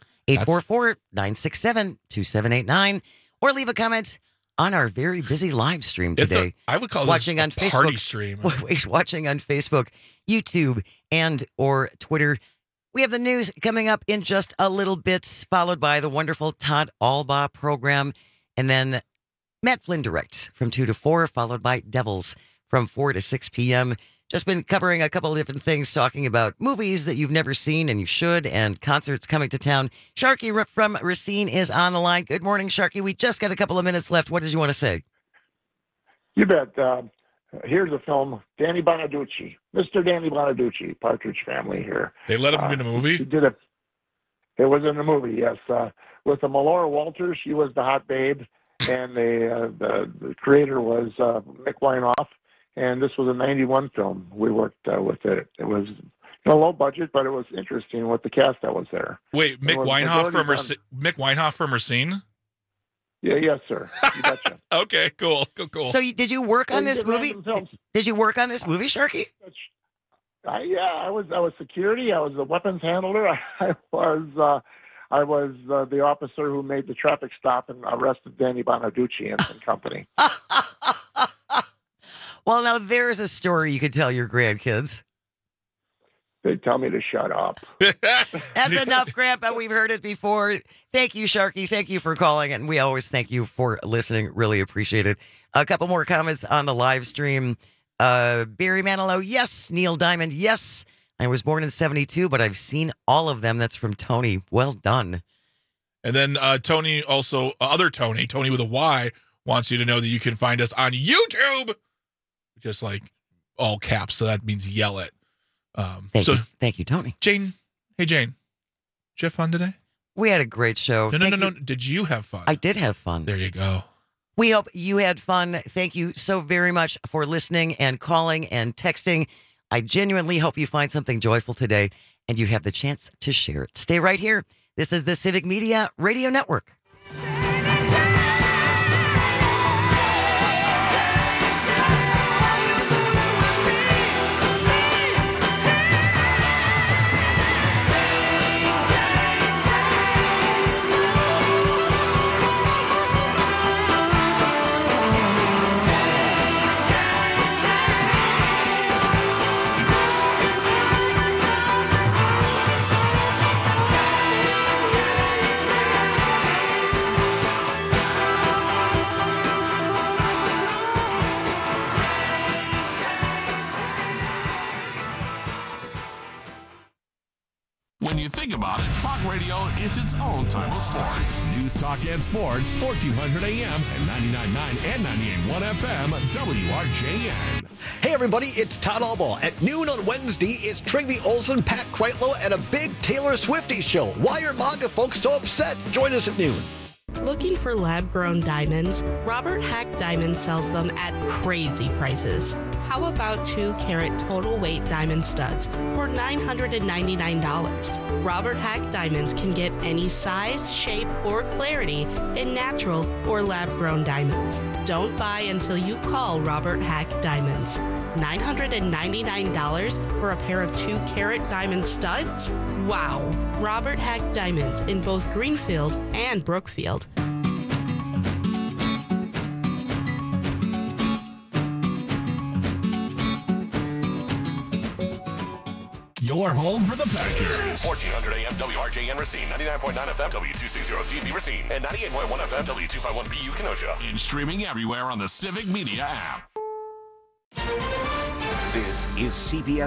844-967-2789 or leave a comment on our very busy live stream today.
I would call
watching
this
on
a
Facebook,
party stream.
Watching on Facebook, YouTube, and or Twitter. We have the news coming up in just a little bit, followed by the wonderful Todd Albaugh program, and then Matt Flynn Direct from 2 to 4, followed by Devils from 4 to 6 p.m. Just been covering a couple of different things, talking about movies that you've never seen and you should, and concerts coming to town. Sharky from Racine is on the line. Good morning, Sharky. We just got a couple of minutes left. What did you want to say?
You bet. Here's a film, Danny Bonaducci, Mr. Danny Bonaducci, Partridge Family here.
They let him in a movie?
He did it. It was in the movie, yes. With the Melora Walters, she was the hot babe, and the creator was Mick Winehoff. And this was a 91 film. We worked with it. It was low budget, but it was interesting with the cast that was there.
Wait, Mick Winehoff from Racine?
Yeah, yes, sir. You betcha.
Okay, cool.
So did you work on this movie? Did you work on this movie, Sharky?
I was security. I was a weapons handler. I was the officer who made the traffic stop and arrested Danny Bonaducci and company.
Well, now there's a story you could tell your grandkids.
They tell me to shut up.
That's enough, Grandpa. We've heard it before. Thank you, Sharky. Thank you for calling, and we always thank you for listening. Really appreciate it. A couple more comments on the live stream. Barry Manilow, yes. Neil Diamond, yes. I was born in 72, but I've seen all of them. That's from Tony. Well done.
And then Tony also, other Tony with a Y, wants you to know that you can find us on YouTube. Just like all caps, so that means yell it.
Thank you, Tony.
Jane. Hey, Jane. Did you have fun today?
We had a great show.
No. Did you have fun?
I did have fun.
There you go.
We hope you had fun. Thank you so very much for listening and calling and texting. I genuinely hope you find something joyful today and you have the chance to share it. Stay right here. This is the Civic Media Radio Network.
When you think about it, talk radio is its own type of sport. News, talk, and sports, 1400 AM and 99.9 and 98.1 FM, WRJN.
Hey everybody, it's Todd Albaugh. At noon on Wednesday, it's Trygve Olsen, Pat Kreitlow, and a big Taylor Swiftie show. Why are MAGA folks so upset? Join us at noon.
Looking for lab-grown diamonds? Robert Hack Diamonds sells them at crazy prices. How about 2-carat total weight diamond studs for $999? Robert Hack Diamonds can get any size, shape, or clarity in natural or lab-grown diamonds. Don't buy until you call Robert Hack Diamonds. $999 for a pair of 2-carat diamond studs? Wow! Robert Hack Diamonds in both Greenfield and Brookfield.
Your home for the Packers. 1400 AM WRJN Racine, 99.9 FM W260CV Racine, and 98.1 FM W251BU Kenosha. And streaming everywhere on the Civic Media app.
This is CBS